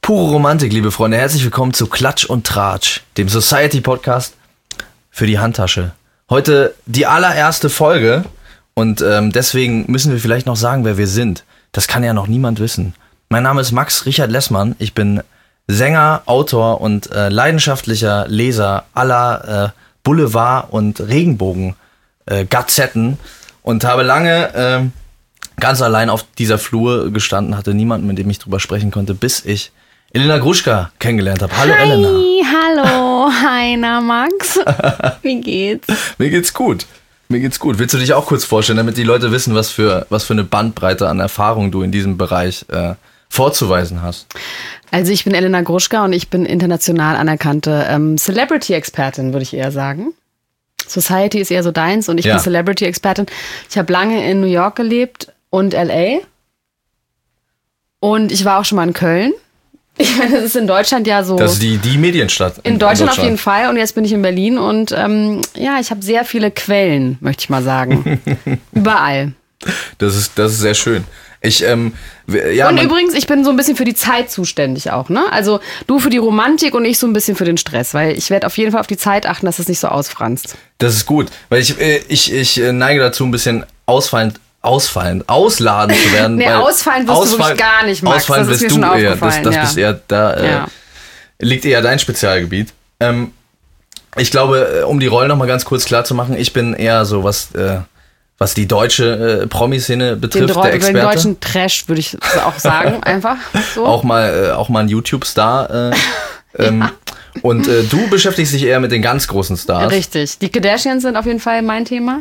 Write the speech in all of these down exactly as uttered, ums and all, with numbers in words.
Pure Romantik, liebe Freunde. Herzlich willkommen zu Klatsch und Tratsch, dem Society-Podcast für die Handtasche. Heute die allererste Folge und ähm, deswegen müssen wir vielleicht noch sagen, wer wir sind. Das kann ja noch niemand wissen. Mein Name ist Max Richard Lessmann. Ich bin Sänger, Autor und äh, leidenschaftlicher Leser aller äh, Boulevard- und Regenbogen-Gazetten und habe lange äh, ganz allein auf dieser Flur gestanden, hatte niemanden, mit dem ich drüber sprechen konnte, bis ich Elena Gruschka kennengelernt habe. Hallo Hi, Elena. Hallo, hi, na Max. Wie geht's? Mir geht's gut. Mir geht's gut. Willst du dich auch kurz vorstellen, damit die Leute wissen, was für, was für eine Bandbreite an Erfahrung du in diesem Bereich äh, vorzuweisen hast? Also ich bin Elena Gruschka und ich bin international anerkannte ähm, Celebrity-Expertin, würde ich eher sagen. Society ist eher so deins und ich Ja. bin Celebrity-Expertin. Ich habe lange in New York gelebt und L A. Und ich war auch schon mal in Köln. Ich meine, das ist in Deutschland ja so. Das ist die, die Medienstadt. In, in Deutschland, Deutschland auf jeden Fall. Und jetzt bin ich in Berlin und ähm, ja, ich habe sehr viele Quellen, möchte ich mal sagen. Überall. Das ist, das ist sehr schön. Ich, ähm, ja, und man, übrigens, ich bin so ein bisschen für die Zeit zuständig auch, ne? Also du für die Romantik und ich so ein bisschen für den Stress, weil ich werde auf jeden Fall auf die Zeit achten, dass es nicht so ausfranst. Das ist gut, weil ich, äh, ich, ich äh, neige dazu, ein bisschen ausfallend, ausfallend, ausladend zu werden. Nee, weil ausfallen wirst du wirklich gar nicht, Max. Ausfallen Das ist bist mir du schon eher. aufgefallen. Das, das ja. bist eher, da äh, Ja. liegt eher dein Spezialgebiet. Ähm, ich glaube, äh, um die Rollen noch mal ganz kurz klar zu machen, ich bin eher so, was, äh, was die deutsche äh, Promi-Szene Den, betrifft, Dro- der den Experte. deutschen Trash würde ich auch sagen, einfach so. Auch mal, äh, auch mal ein YouTube-Star. Äh, ähm, Ja. Und äh, du beschäftigst dich eher mit den ganz großen Stars. Richtig. Die Kardashians sind auf jeden Fall mein Thema.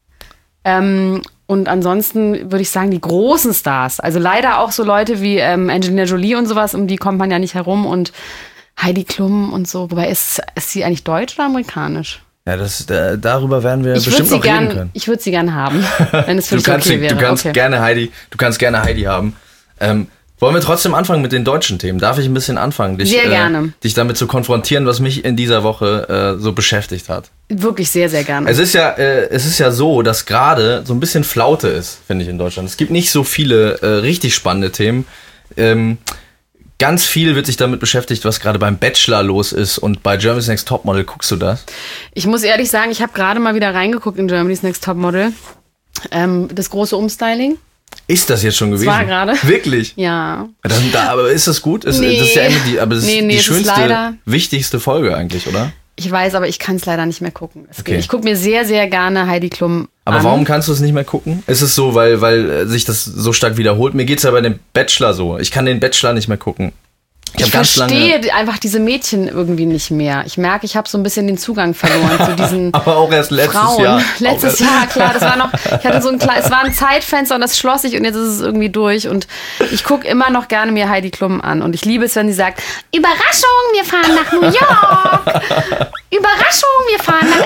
Ähm, und ansonsten würde ich sagen, die großen Stars. Also leider auch so Leute wie ähm, Angelina Jolie und sowas, um die kommt man ja nicht herum. Und Heidi Klum und so. Wobei, ist, ist sie eigentlich deutsch oder amerikanisch? Ja, das, da, darüber werden wir Ich würde bestimmt sie noch reden gern, können. ich würde sie gern haben, wenn es für Du dich kannst, okay sie- wäre. du kannst okay. gerne Heidi, du kannst gerne Heidi haben. Ähm, wollen wir trotzdem anfangen mit den deutschen Themen? Darf ich ein bisschen anfangen, dich, Sehr äh, gerne. dich damit zu konfrontieren, was mich in dieser Woche äh, so beschäftigt hat? Wirklich sehr, sehr gerne. Es ist ja, äh, es ist ja so, dass gerade so ein bisschen Flaute ist, finde ich, in Deutschland. Es gibt nicht so viele äh, richtig spannende Themen. Ähm, ganz viel wird sich damit beschäftigt, was gerade beim Bachelor los ist und bei Germany's Next Topmodel. Guckst du das? Ich muss ehrlich sagen, ich habe gerade mal wieder reingeguckt in Germany's Next Topmodel. Ähm, das große Umstyling. Ist das jetzt schon gewesen? war gerade. Wirklich? Ja. Das, da, aber ist das gut? Ist, Nee. Das ist ja immer die, aber das Nee, ist nee, die es ist schönste, leider- wichtigste Folge eigentlich, oder? Ich weiß, aber ich kann es leider nicht mehr gucken. Es Okay. geht. Ich gucke mir sehr, sehr gerne Heidi Klum Aber an. warum kannst du es nicht mehr gucken? Ist es so, weil, weil äh, sich das so stark wiederholt? Mir geht's ja bei dem Bachelor so. Ich kann den Bachelor nicht mehr gucken. Ich, Ich hab ganz verstehe lange, einfach diese Mädchen irgendwie nicht mehr. Ich merke, ich habe so ein bisschen den Zugang verloren zu diesen aber auch erst letztes Frauen. Jahr. Letztes Auch erst- Jahr, klar, das war noch, ich hatte so ein kleines, es war ein Zeitfenster und das schloss sich und jetzt ist es irgendwie durch und ich gucke immer noch gerne mir Heidi Klum an und ich liebe es, wenn sie sagt, Überraschung, wir fahren nach New York, Überraschung, wir fahren nach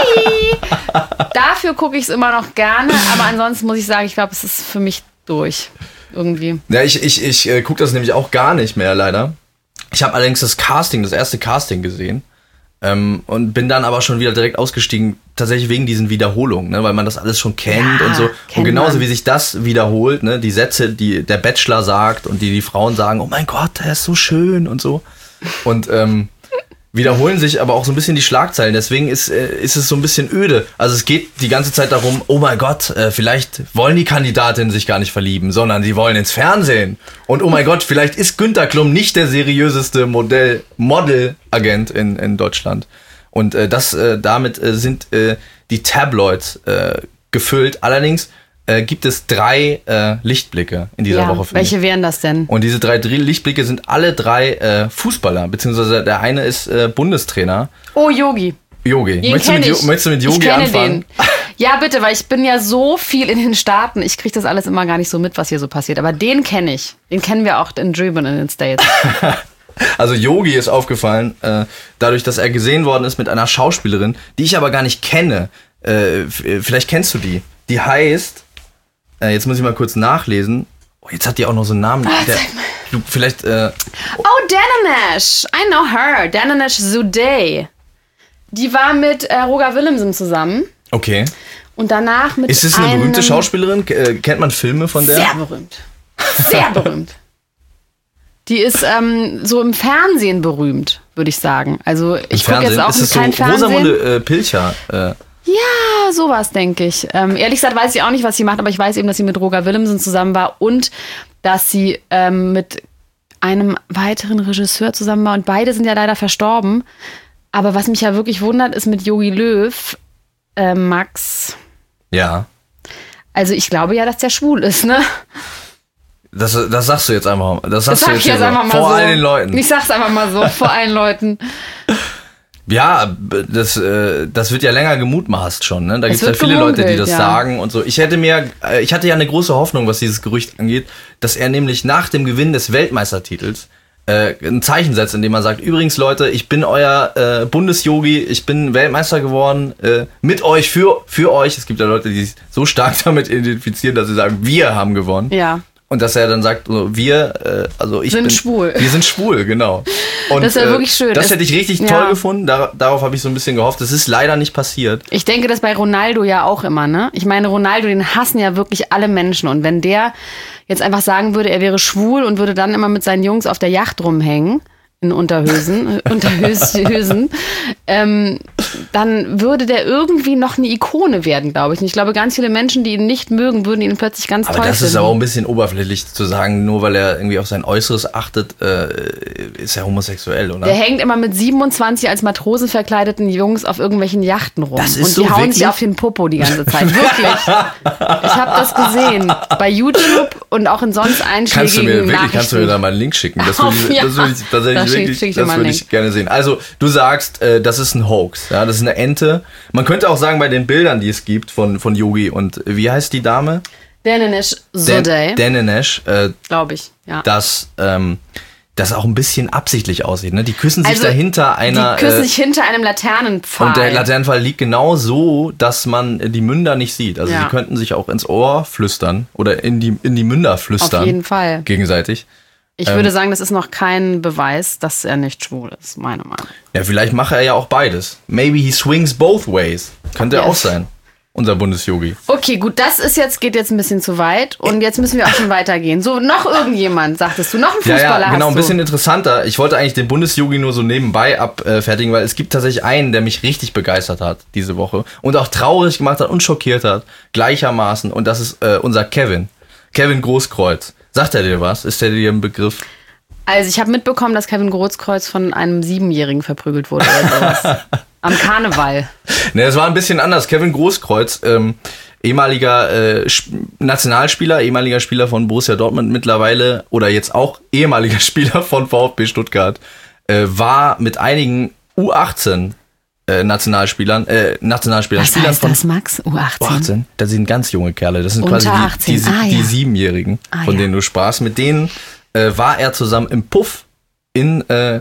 L A. Dafür gucke ich es immer noch gerne, aber ansonsten muss ich sagen, ich glaube, es ist für mich durch, irgendwie. Ja, ich, ich, ich äh, gucke das nämlich auch gar nicht mehr, leider. Ich habe allerdings das Casting, das erste Casting gesehen ähm, und bin dann aber schon wieder direkt ausgestiegen, tatsächlich wegen diesen Wiederholungen, ne, weil man das alles schon kennt Ja, und so. Und kennt genauso man. wie sich das wiederholt, ne, die Sätze, die der Bachelor sagt und die die Frauen sagen, oh mein Gott, er ist so schön und so. Und ähm, wiederholen sich aber auch so ein bisschen die Schlagzeilen. Deswegen ist, äh, ist es so ein bisschen öde. Also es geht die ganze Zeit darum, oh mein Gott, äh, vielleicht wollen die Kandidatinnen sich gar nicht verlieben, sondern sie wollen ins Fernsehen. Und oh mein Gott, vielleicht ist Günther Klum nicht der seriöseste Modell, Model-Agent in, in Deutschland. Und äh, das, äh, damit äh, sind äh, die Tabloids äh, gefüllt. Allerdings äh, gibt es drei äh, Lichtblicke in dieser Ja, Woche. finde ich. welche wären das denn? Und diese drei Dr- Lichtblicke sind alle drei äh, Fußballer, beziehungsweise der eine ist äh, Bundestrainer. Oh, Yogi. Yogi. Den Möchtest du, kenn mit, Jo- ich. möchtest du mit Ich Yogi kenne anfangen? den. Ja, bitte, weil ich bin ja so viel in den Staaten. Ich kriege das alles immer gar nicht so mit, was hier so passiert. Aber den kenne ich. Den kennen wir auch in drüben in den States. Also Yogi ist aufgefallen, äh, dadurch, dass er gesehen worden ist mit einer Schauspielerin, die ich aber gar nicht kenne. Äh, f- vielleicht kennst du die. Die heißt, äh, jetzt muss ich mal kurz nachlesen. Oh, jetzt hat die auch noch so einen Namen. Der, du, vielleicht, äh, Oh, Dananesh. I know her. Dananesh Zudey. Die war mit äh, Roger Willemsen zusammen. okay. Und danach mit Ist es eine einem berühmte Schauspielerin? K- äh, kennt man Filme von der? Sehr berühmt. Sehr berühmt. Die ist ähm, so im Fernsehen berühmt, würde ich sagen. Also ich gucke jetzt auch ist es kein so Fernsehen. Rosamunde äh, Pilcher. Äh. Ja, sowas denke ich. Ähm, ehrlich gesagt weiß ich auch nicht, was sie macht, aber ich weiß eben, dass sie mit Roger Willemsen zusammen war und dass sie ähm, mit einem weiteren Regisseur zusammen war und beide sind ja leider verstorben. Aber was mich ja wirklich wundert, ist mit Jogi Löw, äh, Max. Ja. Also ich glaube ja, dass der schwul ist, ne? Das, das sagst du jetzt einfach mal. Das sagst das du jetzt, jetzt so. einfach mal vor so. allen Leuten. Ich sag's einfach mal so, vor allen Leuten. Ja, das, äh, das wird ja länger gemutmaßt schon. Ne? Da gibt es ja viele Leute, die das ja. sagen und so. Ich hätte mir, äh, ich hatte ja eine große Hoffnung, was dieses Gerücht angeht, dass er nämlich nach dem Gewinn des Weltmeistertitels äh, ein Zeichen setzt, indem man sagt, übrigens Leute, ich bin euer äh, Bundesjogi, ich bin Weltmeister geworden, äh, mit euch, für, für euch. Es gibt ja Leute, die sich so stark damit identifizieren, dass sie sagen, wir haben gewonnen. Ja. Und dass er dann sagt, so, wir, äh, also ich sind bin schwul. Wir sind schwul, genau. Und, das ist ja wirklich schön. Äh, das es, hätte ich richtig ja. toll gefunden. Dar- darauf habe ich so ein bisschen gehofft. Das ist leider nicht passiert. Ich denke das bei Ronaldo ja auch immer, ne? Ich meine, Ronaldo, den hassen ja wirklich alle Menschen. Und wenn der jetzt einfach sagen würde, er wäre schwul und würde dann immer mit seinen Jungs auf der Yacht rumhängen, in Unterhösen, Unterhösen, ähm, dann würde der irgendwie noch eine Ikone werden, glaube ich. Und ich glaube, ganz viele Menschen, die ihn nicht mögen, würden ihn plötzlich ganz aber toll das finden. ist aber auch ein bisschen oberflächlich zu sagen, nur weil er irgendwie auf sein Äußeres achtet, äh, ist er homosexuell, oder? Der hängt immer mit siebenundzwanzig als Matrosen verkleideten Jungs auf irgendwelchen Yachten rum. Das ist und die so hauen wirklich? sich auf den Popo die ganze Zeit. Wirklich. Ich habe das gesehen. Bei YouTube und auch in sonst einschlägigen Kannst du mir wirklich, Nachrichten. kannst du mir da mal einen Link schicken? Das würde ich, Ja. das würde ich tatsächlich Da schick- wirklich, schick ich dir das mal würde einen ich gerne sehen. Also, du sagst, äh, das ist ein Hoax, ja, das ist eine Ente. Man könnte auch sagen, bei den Bildern, die es gibt von, von Yogi und, wie heißt die Dame? Danesh Sodey. Danesh, äh, Glaube ich, ja. dass ähm, das auch ein bisschen absichtlich aussieht. Ne? Die küssen sich Also, dahinter einer... Die küssen äh, sich hinter einem Laternenpfahl. und der Laternenpfahl liegt genau so, dass man die Münder nicht sieht. Also Ja. sie könnten sich auch ins Ohr flüstern oder in die, in die Münder flüstern. Auf jeden Fall. Gegenseitig. Ich ähm, würde sagen, das ist noch kein Beweis, dass er nicht schwul ist, meine Meinung. Ja, vielleicht mache er ja auch beides. Maybe he swings both ways. Könnte Yes. auch sein. Unser Bundesjogi. Okay, gut, das ist jetzt, geht jetzt ein bisschen zu weit und jetzt müssen wir auch schon weitergehen. So, noch irgendjemand, sagtest du, noch ein Fußballer Ja, ja, genau, hast ein bisschen du. interessanter. Ich wollte eigentlich den Bundesjogi nur so nebenbei abfertigen, weil es gibt tatsächlich einen, der mich richtig begeistert hat diese Woche und auch traurig gemacht hat und schockiert hat, gleichermaßen. Und das ist äh, unser Kevin. Kevin Großkreuz. Sagt er dir was? Ist der dir ein Begriff? Also ich habe mitbekommen, dass Kevin Großkreuz von einem Siebenjährigen verprügelt wurde oder sowas. Am Karneval. Ne, es war ein bisschen anders. Kevin Großkreuz, ähm, ehemaliger äh, Nationalspieler, ehemaliger Spieler von Borussia Dortmund mittlerweile oder jetzt auch ehemaliger Spieler von VfB Stuttgart, äh, war mit einigen U achtzehn äh, Nationalspielern, äh, Nationalspielern, Was Spielern heißt von das, Max? U achtzehn? U achtzehn, das sind ganz junge Kerle. Das sind Unter quasi die, die, achtzehn. Ah, die ja. Siebenjährigen, Ah, von ja. denen du sprachst. Mit denen äh, war er zusammen im Puff in, äh,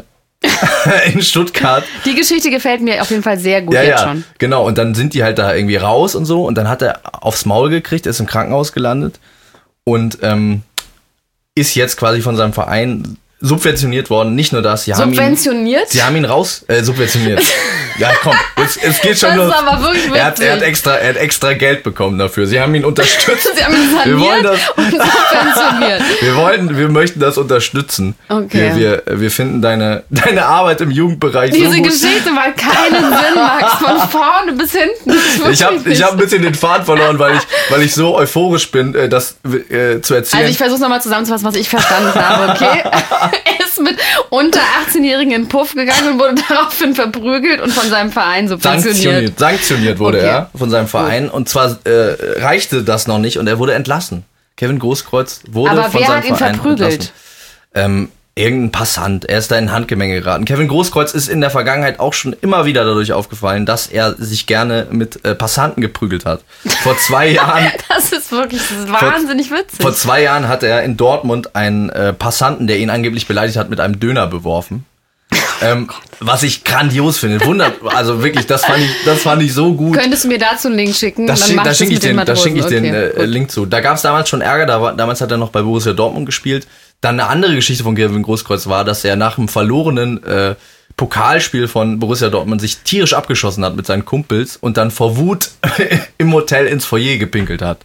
in Stuttgart. Die Geschichte gefällt mir auf jeden Fall sehr gut Ja, jetzt ja, schon. genau. Und dann sind die halt da irgendwie raus und so. Und dann hat er aufs Maul gekriegt, ist im Krankenhaus gelandet und ähm, ist jetzt quasi von seinem Verein subventioniert worden. Nicht nur das, sie haben ihn, Subventioniert? sie haben ihn raus, äh, subventioniert. Ja, komm, es, es geht schon Das los. ist aber wirklich er hat, er hat witzig. extra, er hat extra Geld bekommen dafür. Sie haben ihn unterstützt. Sie haben ihn Wir wollen saniert das- und subventioniert. Wir wollten, wir möchten das unterstützen. Okay. Wir, wir, wir finden deine, deine Arbeit im Jugendbereich Diese so gut. Geschichte macht keinen Sinn, Max. Von vorne bis hinten. Ich habe ich hab ein bisschen den Faden verloren, weil ich, weil ich so euphorisch bin, äh, das äh, zu erzählen. Also ich versuche nochmal zusammenzufassen, was ich verstanden habe, okay? Er ist mit unter achtzehnjährigen in den Puff gegangen und wurde daraufhin verprügelt und von seinem Verein subventioniert. sanktioniert, sanktioniert wurde Okay. er von seinem Verein. Und zwar äh, reichte das noch nicht und er wurde entlassen. Kevin Großkreuz wurde Aber von wer seinem hat ihn Verein verprügelt? entlassen. Ähm, irgendein Passant. Er ist da in Handgemenge geraten. Kevin Großkreuz ist in der Vergangenheit auch schon immer wieder dadurch aufgefallen, dass er sich gerne mit äh, Passanten geprügelt hat. Vor zwei Jahren Das ist wirklich das ist wahnsinnig witzig. Vor zwei Jahren hat er in Dortmund einen äh, Passanten, der ihn angeblich beleidigt hat, mit einem Döner beworfen. ähm, was ich grandios finde. Wundert, also wirklich, das fand ich, das fand ich so gut. Könntest du mir dazu einen Link schicken? Das Dann schick, mach da das schicke ich mit den den, da schick ich Matrosen. den Okay, äh, gut. Link zu. Da gab es damals schon Ärger, da war, damals hat er noch bei Borussia Dortmund gespielt. Dann eine andere Geschichte von Kevin Großkreuz war, dass er nach einem verlorenen äh, Pokalspiel von Borussia Dortmund sich tierisch abgeschossen hat mit seinen Kumpels und dann vor Wut im Hotel ins Foyer gepinkelt hat.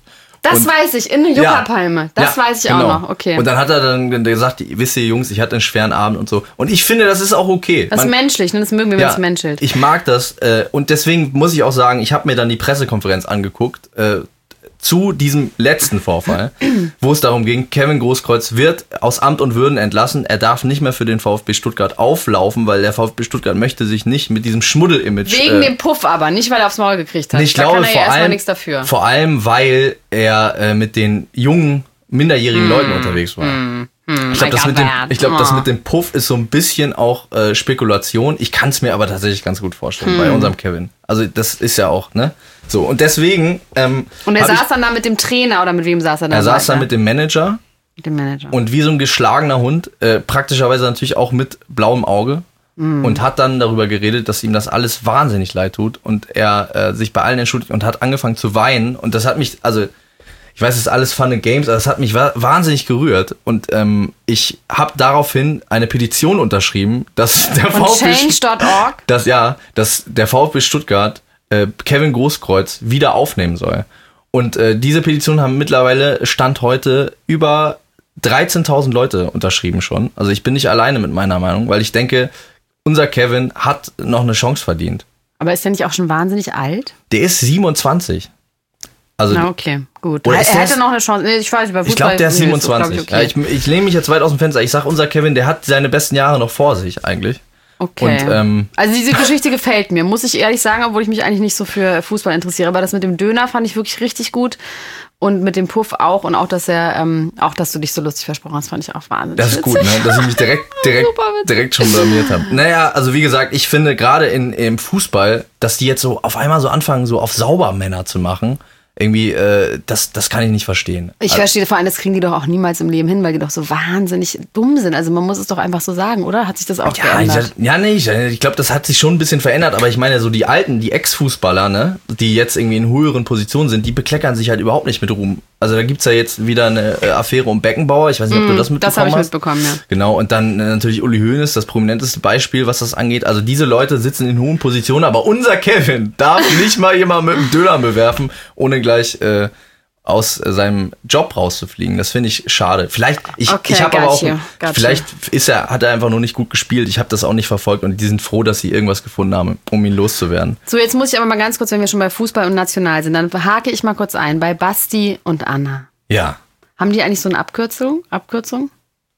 Das und, weiß ich, in eine Yucca-Palme. Das ja, weiß ich genau. auch noch, okay. Und dann hat er dann gesagt, wisst ihr Jungs, ich hatte einen schweren Abend und so. Und ich finde, das ist auch okay. Das ist Man, menschlich, ne? Das mögen wir, wenn es menschelt. Ich mag das äh, und deswegen muss ich auch sagen, ich habe mir dann die Pressekonferenz angeguckt, äh, zu diesem letzten Vorfall, wo es darum ging, Kevin Großkreuz wird aus Amt und Würden entlassen. Er darf nicht mehr für den VfB Stuttgart auflaufen, weil der VfB Stuttgart möchte sich nicht mit diesem Schmuddel-Image... Wegen äh, dem Puff aber, nicht weil er aufs Maul gekriegt hat. Ich da glaube, kann er vor ja erstmal allem, nichts dafür. Vor allem, weil er äh, mit den jungen, minderjährigen mm. Leuten unterwegs war. Mm. Mm. Ich glaube, das, mit dem, ich glaub, oh. das mit dem Puff ist so ein bisschen auch äh, Spekulation. Ich kann es mir aber tatsächlich ganz gut vorstellen, mm. bei unserem Kevin. Also das ist ja auch, ne? So, und deswegen... Ähm, und er saß ich, dann da mit dem Trainer oder mit wem saß er da? Er saß da mit dem Manager. Mit dem Manager. Und wie so ein geschlagener Hund, äh, praktischerweise natürlich auch mit blauem Auge. Mm. Und hat dann darüber geredet, dass ihm das alles wahnsinnig leid tut. Und er äh, sich bei allen entschuldigt und hat angefangen zu weinen. Und das hat mich, also... Ich weiß, es ist alles Fun and Games, aber das hat mich wa- wahnsinnig gerührt. Und ähm, ich habe daraufhin eine Petition unterschrieben, dass der Von VfB... change Punkt org? Dass, ja, dass der VfB Stuttgart äh, Kevin Großkreuz wieder aufnehmen soll. Und äh, diese Petition haben mittlerweile, Stand heute, über dreizehntausend Leute unterschrieben schon. Also ich bin nicht alleine mit meiner Meinung, weil ich denke, unser Kevin hat noch eine Chance verdient. Aber ist der nicht auch schon wahnsinnig alt? Der ist siebenundzwanzig. Also, na okay, gut. Er, er hätte noch eine Chance. Nee, ich weiß nicht, bei Fußball. Ich glaube, der ist siebenundzwanzig. Nee, ist so, glaub ich, okay. ja, ich ich lehne mich jetzt weit aus dem Fenster. Ich sag, unser Kevin, der hat seine besten Jahre noch vor sich eigentlich. Okay. Und, ähm, also diese Geschichte gefällt mir, muss ich ehrlich sagen, obwohl ich mich eigentlich nicht so für Fußball interessiere. Aber das mit dem Döner fand ich wirklich richtig gut. Und mit dem Puff auch. Und auch, dass er, ähm, auch, dass du dich so lustig versprochen hast, fand ich auch wahnsinnig. Das ist witzig. gut, ne? Dass ich mich direkt, direkt, direkt schon blamiert habe. Naja, also wie gesagt, ich finde gerade in, im Fußball, dass die jetzt so auf einmal so anfangen, so auf Saubermänner zu machen. Irgendwie, äh, das, das kann ich nicht verstehen. Ich also, verstehe vor allem, das kriegen die doch auch niemals im Leben hin, weil die doch so wahnsinnig dumm sind. Also man muss es doch einfach so sagen, oder? Hat sich das auch ja, geändert? Ich, ja, nee, ich, ich glaube, das hat sich schon ein bisschen verändert. Aber ich meine, so die alten, die Ex-Fußballer, ne, die jetzt irgendwie in höheren Positionen sind, die bekleckern sich halt überhaupt nicht mit Ruhm. Also da gibt's ja jetzt wieder eine äh, Affäre um Beckenbauer. Ich weiß nicht, ob mm, du das mitbekommen hast. Das habe ich mitbekommen, ja. Genau, und dann äh, natürlich Uli Hoeneß, das prominenteste Beispiel, was das angeht. Also diese Leute sitzen in hohen Positionen, aber unser Kevin darf nicht mal jemand mit einem Döner bewerfen, ohne gleich äh, aus äh, seinem Job rauszufliegen. Das finde ich schade. Vielleicht, ich, okay, ich habe aber auch, you, vielleicht ist er, hat er einfach nur nicht gut gespielt. Ich habe das auch nicht verfolgt und die sind froh, dass sie irgendwas gefunden haben, um ihn loszuwerden. So, jetzt muss ich aber mal ganz kurz, wenn wir schon bei Fußball und National sind, dann hake ich mal kurz ein bei Basti und Anna. Ja. Haben die eigentlich so eine Abkürzung? Abkürzung?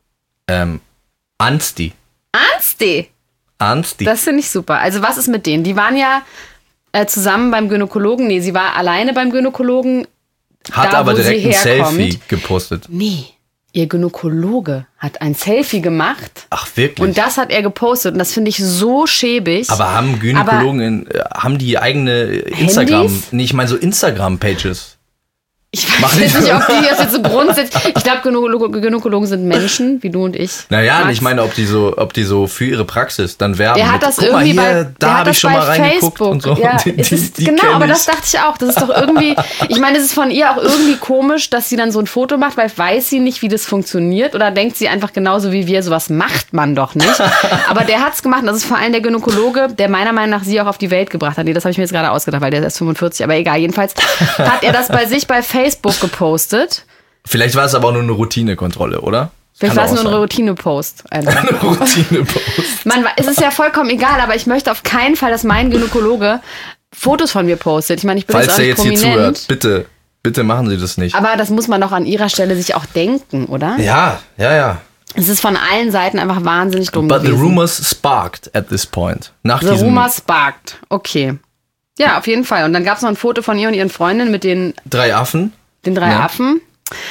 Ähm, Ansti. Ansti? Ansti. Das finde ich super. Also was ist mit denen? Die waren ja äh, zusammen beim Gynäkologen. Nee, sie war alleine beim Gynäkologen. Hat da, aber direkt ein herkommt. Selfie gepostet. Nee, ihr Gynäkologe hat ein Selfie gemacht. Ach, wirklich? Und das hat er gepostet. Und das finde ich so schäbig. Aber haben Gynäkologen, in, haben die eigene Instagram, Handys? nee, ich meine so Instagram-Pages. Ich weiß jetzt nicht, ob die das jetzt so grundsätzlich... Ich glaube, Gynäkologen, Gynäkologen sind Menschen, wie du und ich. Naja, Max. ich meine, ob die so, ob die so für ihre Praxis dann werben. Der hat das mit, irgendwie guck mal hier, bei, da habe ich schon mal reingeguckt Facebook. und so. Ja, die, die, ist, die genau, aber ich. das dachte ich auch. Das ist doch irgendwie... Ich meine, es ist von ihr auch irgendwie komisch, dass sie dann so ein Foto macht, weil weiß sie nicht, wie das funktioniert. Oder denkt sie einfach genauso wie wir, sowas macht man doch nicht. Aber der hat's gemacht. Und das ist vor allem der Gynäkologe, der meiner Meinung nach sie auch auf die Welt gebracht hat. Nee, das habe ich mir jetzt gerade ausgedacht, weil der ist erst fünfundvierzig. Aber egal, jedenfalls hat er das bei sich bei Facebook gepostet. Vielleicht war es aber auch nur eine Routinekontrolle, oder? Vielleicht war es nur ein Routine-Post. Ein Routine-Post. Man, es ist ja vollkommen egal, aber ich möchte auf keinen Fall, dass mein Gynäkologe Fotos von mir postet. Ich meine, ich bin Falls jetzt auch der nicht jetzt prominent. hier zuhört, bitte, bitte machen Sie das nicht. Aber das muss man doch an ihrer Stelle sich auch denken, oder? Ja, ja, ja. Es ist von allen Seiten einfach wahnsinnig dumm But gewesen. the rumors sparked at this point. Nach the diesem rumors sparked. Okay. Ja, auf jeden Fall. Und dann gab es noch ein Foto von ihr und ihren Freundinnen mit den, drei Affen. den drei Ja. Affen.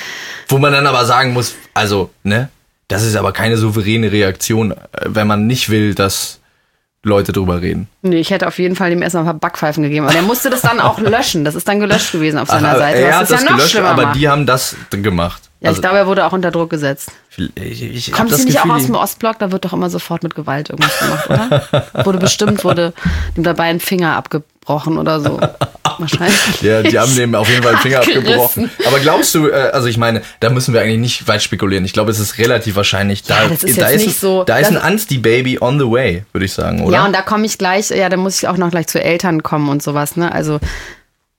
Wo man dann aber sagen muss, also, ne, das ist aber keine souveräne Reaktion, wenn man nicht will, dass Leute drüber reden. Nee, ich hätte auf jeden Fall dem erstmal ein paar Backpfeifen gegeben. Aber der musste das dann auch löschen. Das ist dann gelöscht gewesen auf seiner Ach, Seite. er Was hat das das ja noch gelöscht, schlimmer aber macht. die haben das gemacht. Ja, ich glaube, er wurde auch unter Druck gesetzt. Ich, ich Kommt das sie nicht Gefühl, auch aus dem Ostblock? Da wird doch immer sofort mit Gewalt irgendwas gemacht, oder? Wurde bestimmt, wurde dem dabei ein Finger abgebrochen oder so. Wahrscheinlich. Ja, die haben dem auf jeden Fall den Finger Abgerissen. abgebrochen. Aber glaubst du, äh, also ich meine, da müssen wir eigentlich nicht weit spekulieren. Ich glaube, es ist relativ wahrscheinlich. Da, Ja, das ist da jetzt ist, nicht so- Da ist das- ein Ansti-Baby on the way, würde ich sagen, oder? Ja, und da komme ich gleich, ja, da muss ich auch noch gleich zu Eltern kommen und sowas, ne? Also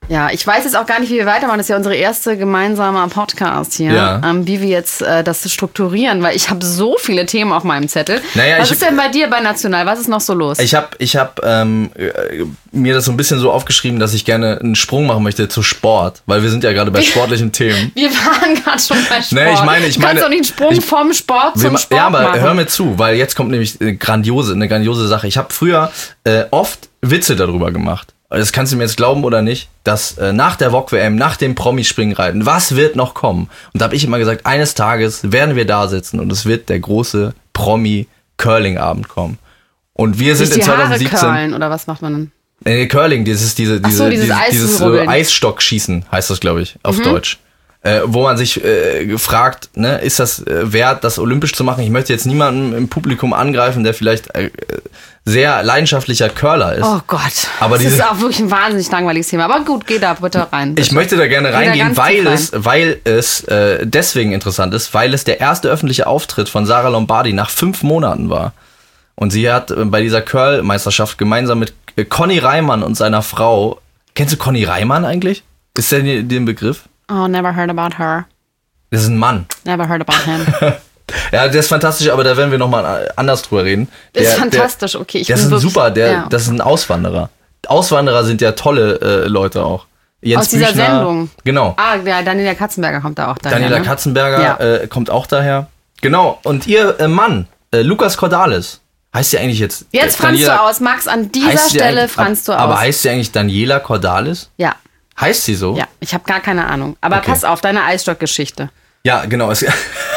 Ja, ich weiß jetzt auch gar nicht, wie wir weitermachen. Das ist ja unsere erste gemeinsame Podcast hier. Ja. Ähm, wie wir jetzt äh, das strukturieren, weil ich habe so viele Themen auf meinem Zettel. Naja, Was ich, ist denn bei dir bei National? Was ist noch so los? Ich habe ich hab, ähm, mir das so ein bisschen so aufgeschrieben, dass ich gerne einen Sprung machen möchte zu Sport, weil wir sind ja gerade bei sportlichen Themen. Wir waren gerade schon bei Sport. Nee, ich meine, ich du kannst meine, doch nicht einen Sprung ich, vom Sport zum wir, Sport Ja, aber machen. hör mir zu, weil jetzt kommt nämlich eine grandiose, eine grandiose Sache. Ich habe früher äh, oft Witze darüber gemacht. Das kannst du mir jetzt glauben oder nicht, dass äh, nach der V O G W M, nach dem Promispringreiten, was wird noch kommen? Und da habe ich immer gesagt, eines Tages werden wir da sitzen und es wird der große Promi-Curling-Abend kommen. Und wir sind Sich in die Haare zwanzig siebzehn... curlen, oder was macht man dann? Nee, Curling, dieses, diese, diese, so, dieses dieses, dieses äh, Eisrubbeln. Eisstockschießen heißt das, glaube ich, auf Mhm. Deutsch. Äh, wo man sich äh, fragt, ne, ist das äh, wert, das olympisch zu machen? Ich möchte jetzt niemanden im Publikum angreifen, der vielleicht äh, sehr leidenschaftlicher Curler ist. Oh Gott, Aber das diese- ist auch wirklich ein wahnsinnig langweiliges Thema. Aber gut, geh da bitte rein. Bitte. Ich möchte da gerne da reingehen, ganz weil tief rein. es, weil es äh, deswegen interessant ist, weil es der erste öffentliche Auftritt von Sarah Lombardi nach fünf Monaten war. Und sie hat äh, bei dieser Curl-Meisterschaft gemeinsam mit äh, Conny Reimann und seiner Frau, kennst du Conny Reimann eigentlich? Ist der dir den Begriff? Oh, never heard about her. Das ist ein Mann. Never heard about him. Ja, der ist fantastisch, aber da werden wir nochmal anders drüber reden. Das Der, ist fantastisch, okay. Ich Der, der bin ist ein wirklich, super, der, ja. das ist ein Auswanderer. Auswanderer sind ja tolle äh, Leute auch. Jens Aus dieser Büchner, Sendung. Genau. Ah, ja, Daniela Katzenberger kommt da auch daher. Daniela ne? Katzenberger Ja. äh, kommt auch daher. Genau. Und ihr äh, Mann, äh, Lukas Cordalis, heißt sie eigentlich jetzt... Jetzt äh, franzt Daniela- du aus, Max, an dieser heißt sie Stelle eigentlich- franzt du ab, aus. Aber heißt sie eigentlich Daniela Cordalis? ja, Heißt sie so? ja, ich habe gar keine Ahnung. Aber Okay. pass auf, deine Eisstockgeschichte. Ja, genau. Es,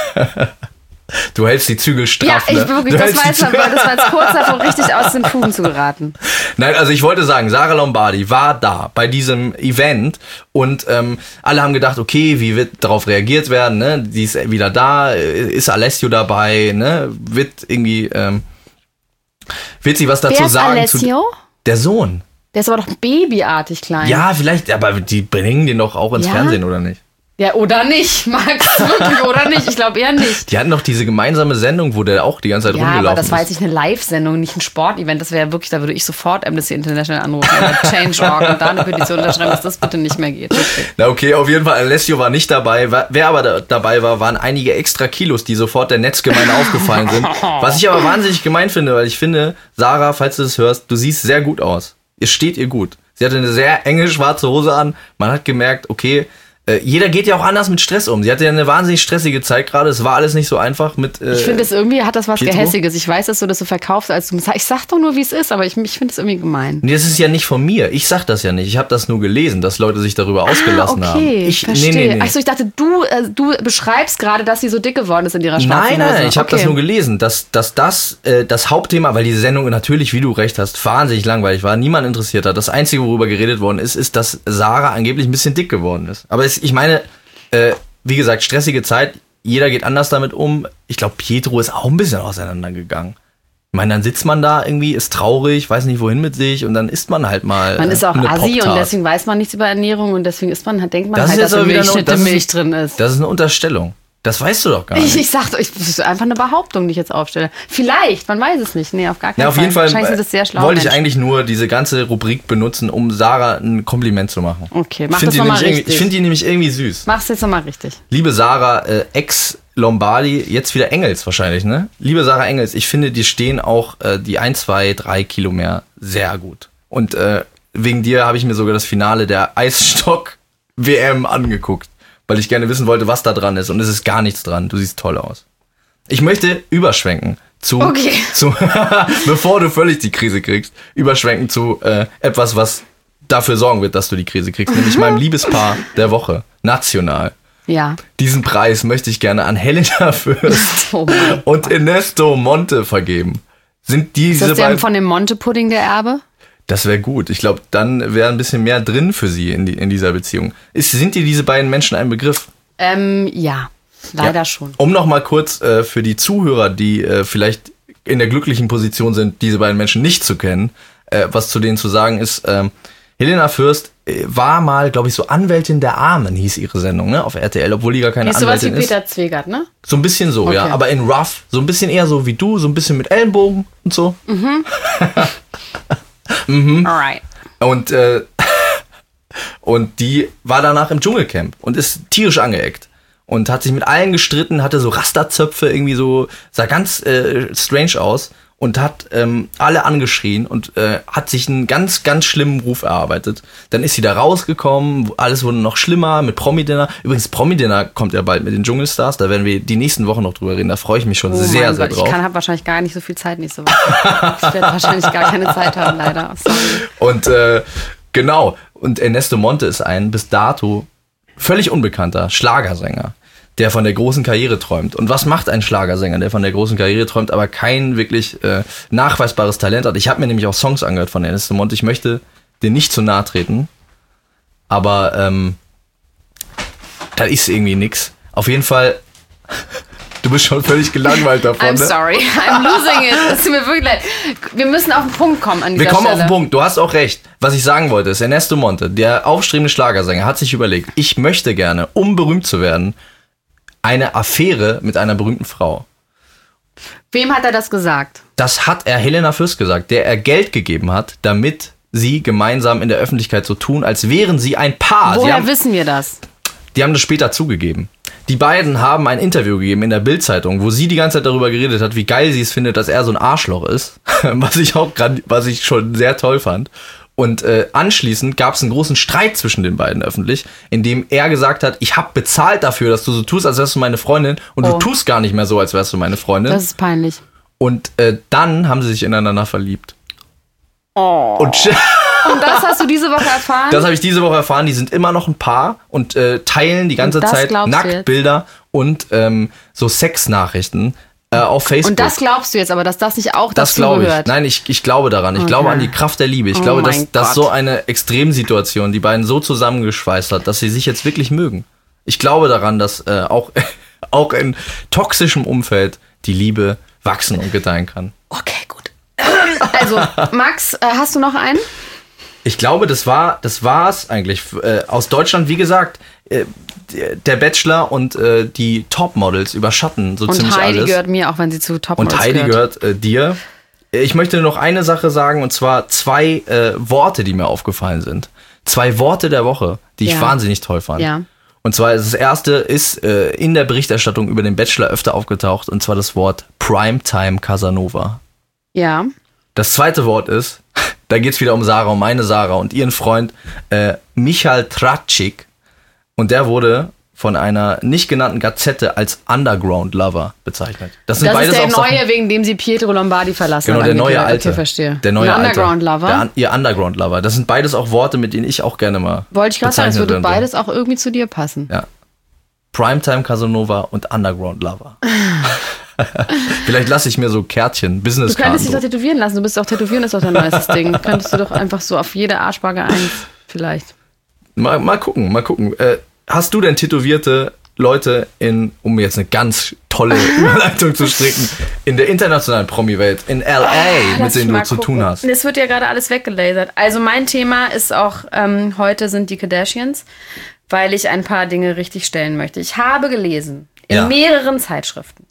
du hältst die Zügel straff, Ja, ich ne? wirklich, Du das hältst die weiß man, Zügel- weil das war jetzt kurz davor, richtig aus den Fugen zu geraten. Nein, also ich wollte sagen, Sarah Lombardi war da bei diesem Event und ähm, alle haben gedacht, okay, wie wird darauf reagiert werden, ne? Die ist wieder da, ist Alessio dabei, ne? Wird irgendwie, ähm, wird sie was dazu Wer ist sagen? Alessio? Zu, der Sohn. Der ist aber doch babyartig klein. Ja, vielleicht, aber die bringen den doch auch ins Ja? Fernsehen, oder nicht? Ja, oder nicht, Max, wirklich, oder nicht? Ich glaube eher nicht. Die hatten doch diese gemeinsame Sendung, wo der auch die ganze Zeit Ja, rumgelaufen aber das war ist. jetzt nicht eine Live-Sendung, nicht ein Sportevent. Das wäre wirklich, da würde ich sofort Amnesty International anrufen oder Change Punkt org und da eine Petition unterschreiben, dass das bitte nicht mehr geht. Okay. Na okay, auf jeden Fall, Alessio war nicht dabei. Wa- Wer aber da, dabei war, waren einige extra Kilos, die sofort der Netzgemeinde aufgefallen sind. Was ich aber wahnsinnig gemein finde, weil ich finde, Sarah, falls du das hörst, du siehst sehr gut aus. Ihr steht ihr gut. Sie hatte eine sehr enge schwarze Hose an. Man hat gemerkt, okay, äh, jeder geht ja auch anders mit Stress um. Sie hatte ja eine wahnsinnig stressige Zeit gerade. Es war alles nicht so einfach mit... Äh, Ich finde es irgendwie, hat das was Pietro? Gehässiges. Ich weiß, dass du das so verkaufst, als du ich sag doch nur, wie es ist, aber ich, ich finde es irgendwie gemein. Nee, das ist ja nicht von mir. Ich sag das ja nicht. Ich habe das nur gelesen, dass Leute sich darüber ausgelassen ah, haben. okay, Ich verstehe. Nee, nee, nee. Achso, ich dachte, du, äh, du beschreibst gerade, dass sie so dick geworden ist in ihrer schwarzen Nein, Hose. nein, ich habe okay. das nur gelesen, dass, dass das äh, das Hauptthema, weil diese Sendung natürlich, wie du recht hast, wahnsinnig langweilig war, niemand interessiert hat. Das Einzige, worüber geredet worden ist, ist, dass Sarah angeblich ein bisschen dick geworden ist. Aber es, ich meine, äh, wie gesagt, stressige Zeit, jeder geht anders damit um. Ich glaube, Pietro ist auch ein bisschen auseinandergegangen. Ich meine, dann sitzt man da irgendwie, ist traurig, weiß nicht wohin mit sich und dann isst man halt mal Man ist auch eine assi und Pop-Tart. deswegen weiß man nichts über Ernährung und deswegen ist man, denkt man Das ist halt, jetzt dass aber in wieder Milch eine- das ist- Milch drin ist. Das ist eine Unterstellung. Das weißt du doch gar nicht. Ich, ich sag doch, ich, das ist einfach eine Behauptung, die ich jetzt aufstelle. Vielleicht, man weiß es nicht. Nee, auf gar keinen Ja, auf Fall. jeden Fall Wahrscheinlich sind das sehr schlau. wollte ich eigentlich nur diese ganze Rubrik benutzen, um Sarah ein Kompliment zu machen. Okay, Ich mach finde das die, nochmal nämlich irgendwie- richtig. ich find die nämlich irgendwie süß. Mach's jetzt nochmal richtig. Liebe Sarah, äh, Ex-Lombardi, jetzt wieder Engels wahrscheinlich, ne? Liebe Sarah Engels, ich finde, die stehen auch äh, die ein, zwei, drei Kilo mehr sehr gut. Und äh, wegen dir habe ich mir sogar das Finale der Eisstock-W M angeguckt, weil ich gerne wissen wollte, was da dran ist. Und es ist gar nichts dran. Du siehst toll aus. Ich möchte überschwenken zu, Okay. zu bevor du völlig die Krise kriegst, überschwenken zu äh, etwas, was dafür sorgen wird, dass du die Krise kriegst, nämlich meinem Liebespaar der Woche, national. Ja. Diesen Preis möchte ich gerne an Helena Fürst Oh mein und Ernesto Monte vergeben. Sind Ist diese das der beiden... von dem Monte-Pudding der Erbe? Das wäre gut. Ich glaube, dann wäre ein bisschen mehr drin für sie in, die, in dieser Beziehung. Ist, sind dir diese beiden Menschen ein Begriff? Ähm, ja. Leider Ja. schon. Um noch mal kurz äh, für die Zuhörer, die äh, vielleicht in der glücklichen Position sind, diese beiden Menschen nicht zu kennen, äh, was zu denen zu sagen ist, ähm, Helena Fürst äh, war mal, glaube ich, so Anwältin der Armen, hieß ihre Sendung, ne, auf R T L, obwohl die gar keine Die ist sowas wie Anwältin ist. Peter Zwegert, ne? So ein bisschen so, ja, Okay. aber in rough, so ein bisschen eher so wie du, so ein bisschen mit Ellenbogen und so. Alright. Und äh, Und die war danach im Dschungelcamp und ist tierisch angeeckt. Und hat sich mit allen gestritten, hatte so Rasterzöpfe, irgendwie so, sah ganz äh, strange aus. Und hat ähm, alle angeschrien und äh, hat sich einen ganz, ganz schlimmen Ruf erarbeitet. Dann ist sie da rausgekommen, alles wurde noch schlimmer mit Promi-Dinner. Übrigens, Promi-Dinner kommt ja bald mit den Dschungelstars, da werden wir die nächsten Wochen noch drüber reden, da freue ich mich schon oh sehr, sehr Gott, drauf. Ich habe wahrscheinlich gar nicht so viel Zeit nächste Woche. Ich werde wahrscheinlich gar keine Zeit haben, leider. Sorry. Und äh, genau, und Ernesto Monte ist ein bis dato völlig unbekannter Schlagersänger, der von der großen Karriere träumt. Und was macht ein Schlagersänger, der von der großen Karriere träumt, aber kein wirklich äh, nachweisbares Talent hat? Ich habe mir nämlich auch Songs angehört von Ernesto Monte. Ich möchte den nicht zu nahe treten, aber ähm, da ist irgendwie nix. Auf jeden Fall, du bist schon völlig gelangweilt davon. I'm ne? sorry, I'm losing it. Es tut mir wirklich leid. Wir müssen auf den Punkt kommen an dieser Wir kommen Stelle. auf den Punkt, du hast auch recht. Was ich sagen wollte, ist, Ernesto Monte, der aufstrebende Schlagersänger, hat sich überlegt, ich möchte gerne, um berühmt zu werden, eine Affäre mit einer berühmten Frau. Wem hat er das gesagt? Das hat er Helena Fürst gesagt, der er Geld gegeben hat, damit sie gemeinsam in der Öffentlichkeit so tun, als wären sie ein Paar. Woher sie haben, wissen wir das? Die haben das später zugegeben. Die beiden haben ein Interview gegeben in der Bild-Zeitung, wo sie die ganze Zeit darüber geredet hat, wie geil sie es findet, dass er so ein Arschloch ist. Was ich auch grad, was ich schon sehr toll fand. Und äh, anschließend gab es einen großen Streit zwischen den beiden öffentlich, in dem er gesagt hat, ich habe bezahlt dafür, dass du so tust, als wärst du meine Freundin und oh. du tust gar nicht mehr so, als wärst du meine Freundin. Das ist peinlich. Und äh, dann haben sie sich ineinander verliebt. Oh. Und, und das hast du diese Woche erfahren? Das habe ich diese Woche erfahren. Die sind immer noch ein Paar und äh, teilen die ganze Zeit Nacktbilder und ähm, so Sexnachrichten äh, auf Facebook. Und das glaubst du jetzt aber, dass das nicht auch das dazu glaube ich. gehört? Nein, ich, ich glaube daran. Ich okay. glaube an die Kraft der Liebe. Ich oh glaube, dass, dass Gott. so eine Extremsituation die beiden so zusammengeschweißt hat, dass sie sich jetzt wirklich mögen. Ich glaube daran, dass äh, auch, auch in toxischem Umfeld die Liebe wachsen und gedeihen kann. Okay, gut. Also, Max, äh, hast du noch einen? Ich glaube, das war das war's eigentlich. Äh, aus Deutschland, wie gesagt, äh, der Bachelor und äh, die Topmodels überschatten so und ziemlich Heidi alles. Und Heidi gehört mir, auch wenn sie zu Topmodels gehört. Und Heidi gehört, gehört äh, dir. Ich möchte noch eine Sache sagen, und zwar zwei äh, Worte, die mir aufgefallen sind. Zwei Worte der Woche, die ich ja. wahnsinnig toll fand. Ja. Und zwar, das erste ist äh, in der Berichterstattung über den Bachelor öfter aufgetaucht, und zwar das Wort Primetime Casanova. Ja. Das zweite Wort ist, da geht's wieder um Sarah, um meine Sarah und ihren Freund äh, Michal Tracik. Und der wurde von einer nicht genannten Gazette als Underground Lover bezeichnet. Das sind das beides ist der auch neue, Sachen, wegen dem sie Pietro Lombardi verlassen genau, haben. der neue Alte. Okay, verstehe. Der neue Ein Alte. Underground Lover? Der, ihr Underground Lover. Das sind beides auch Worte, mit denen ich auch gerne mal Wollte ich gerade sagen, es würde würde. beides auch irgendwie zu dir passen. Ja. Primetime Casanova und Underground Lover. Vielleicht lasse ich mir so Kärtchen, Business Du könntest dich doch tätowieren lassen. Du bist auch tätowieren, ist doch dein neuestes Ding. Könntest du doch einfach so auf jede Arschbacke eins vielleicht. Mal, mal gucken, mal gucken. Äh, hast du denn tätowierte Leute in, um jetzt eine ganz tolle Überleitung zu stricken, in der internationalen Promi-Welt, in L A, oh, mit denen du zu tun hast? Es wird ja gerade alles weggelasert. Also mein Thema ist auch, ähm, heute sind die Kardashians, weil ich ein paar Dinge richtig stellen möchte. Ich habe gelesen, in ja. mehreren Zeitschriften,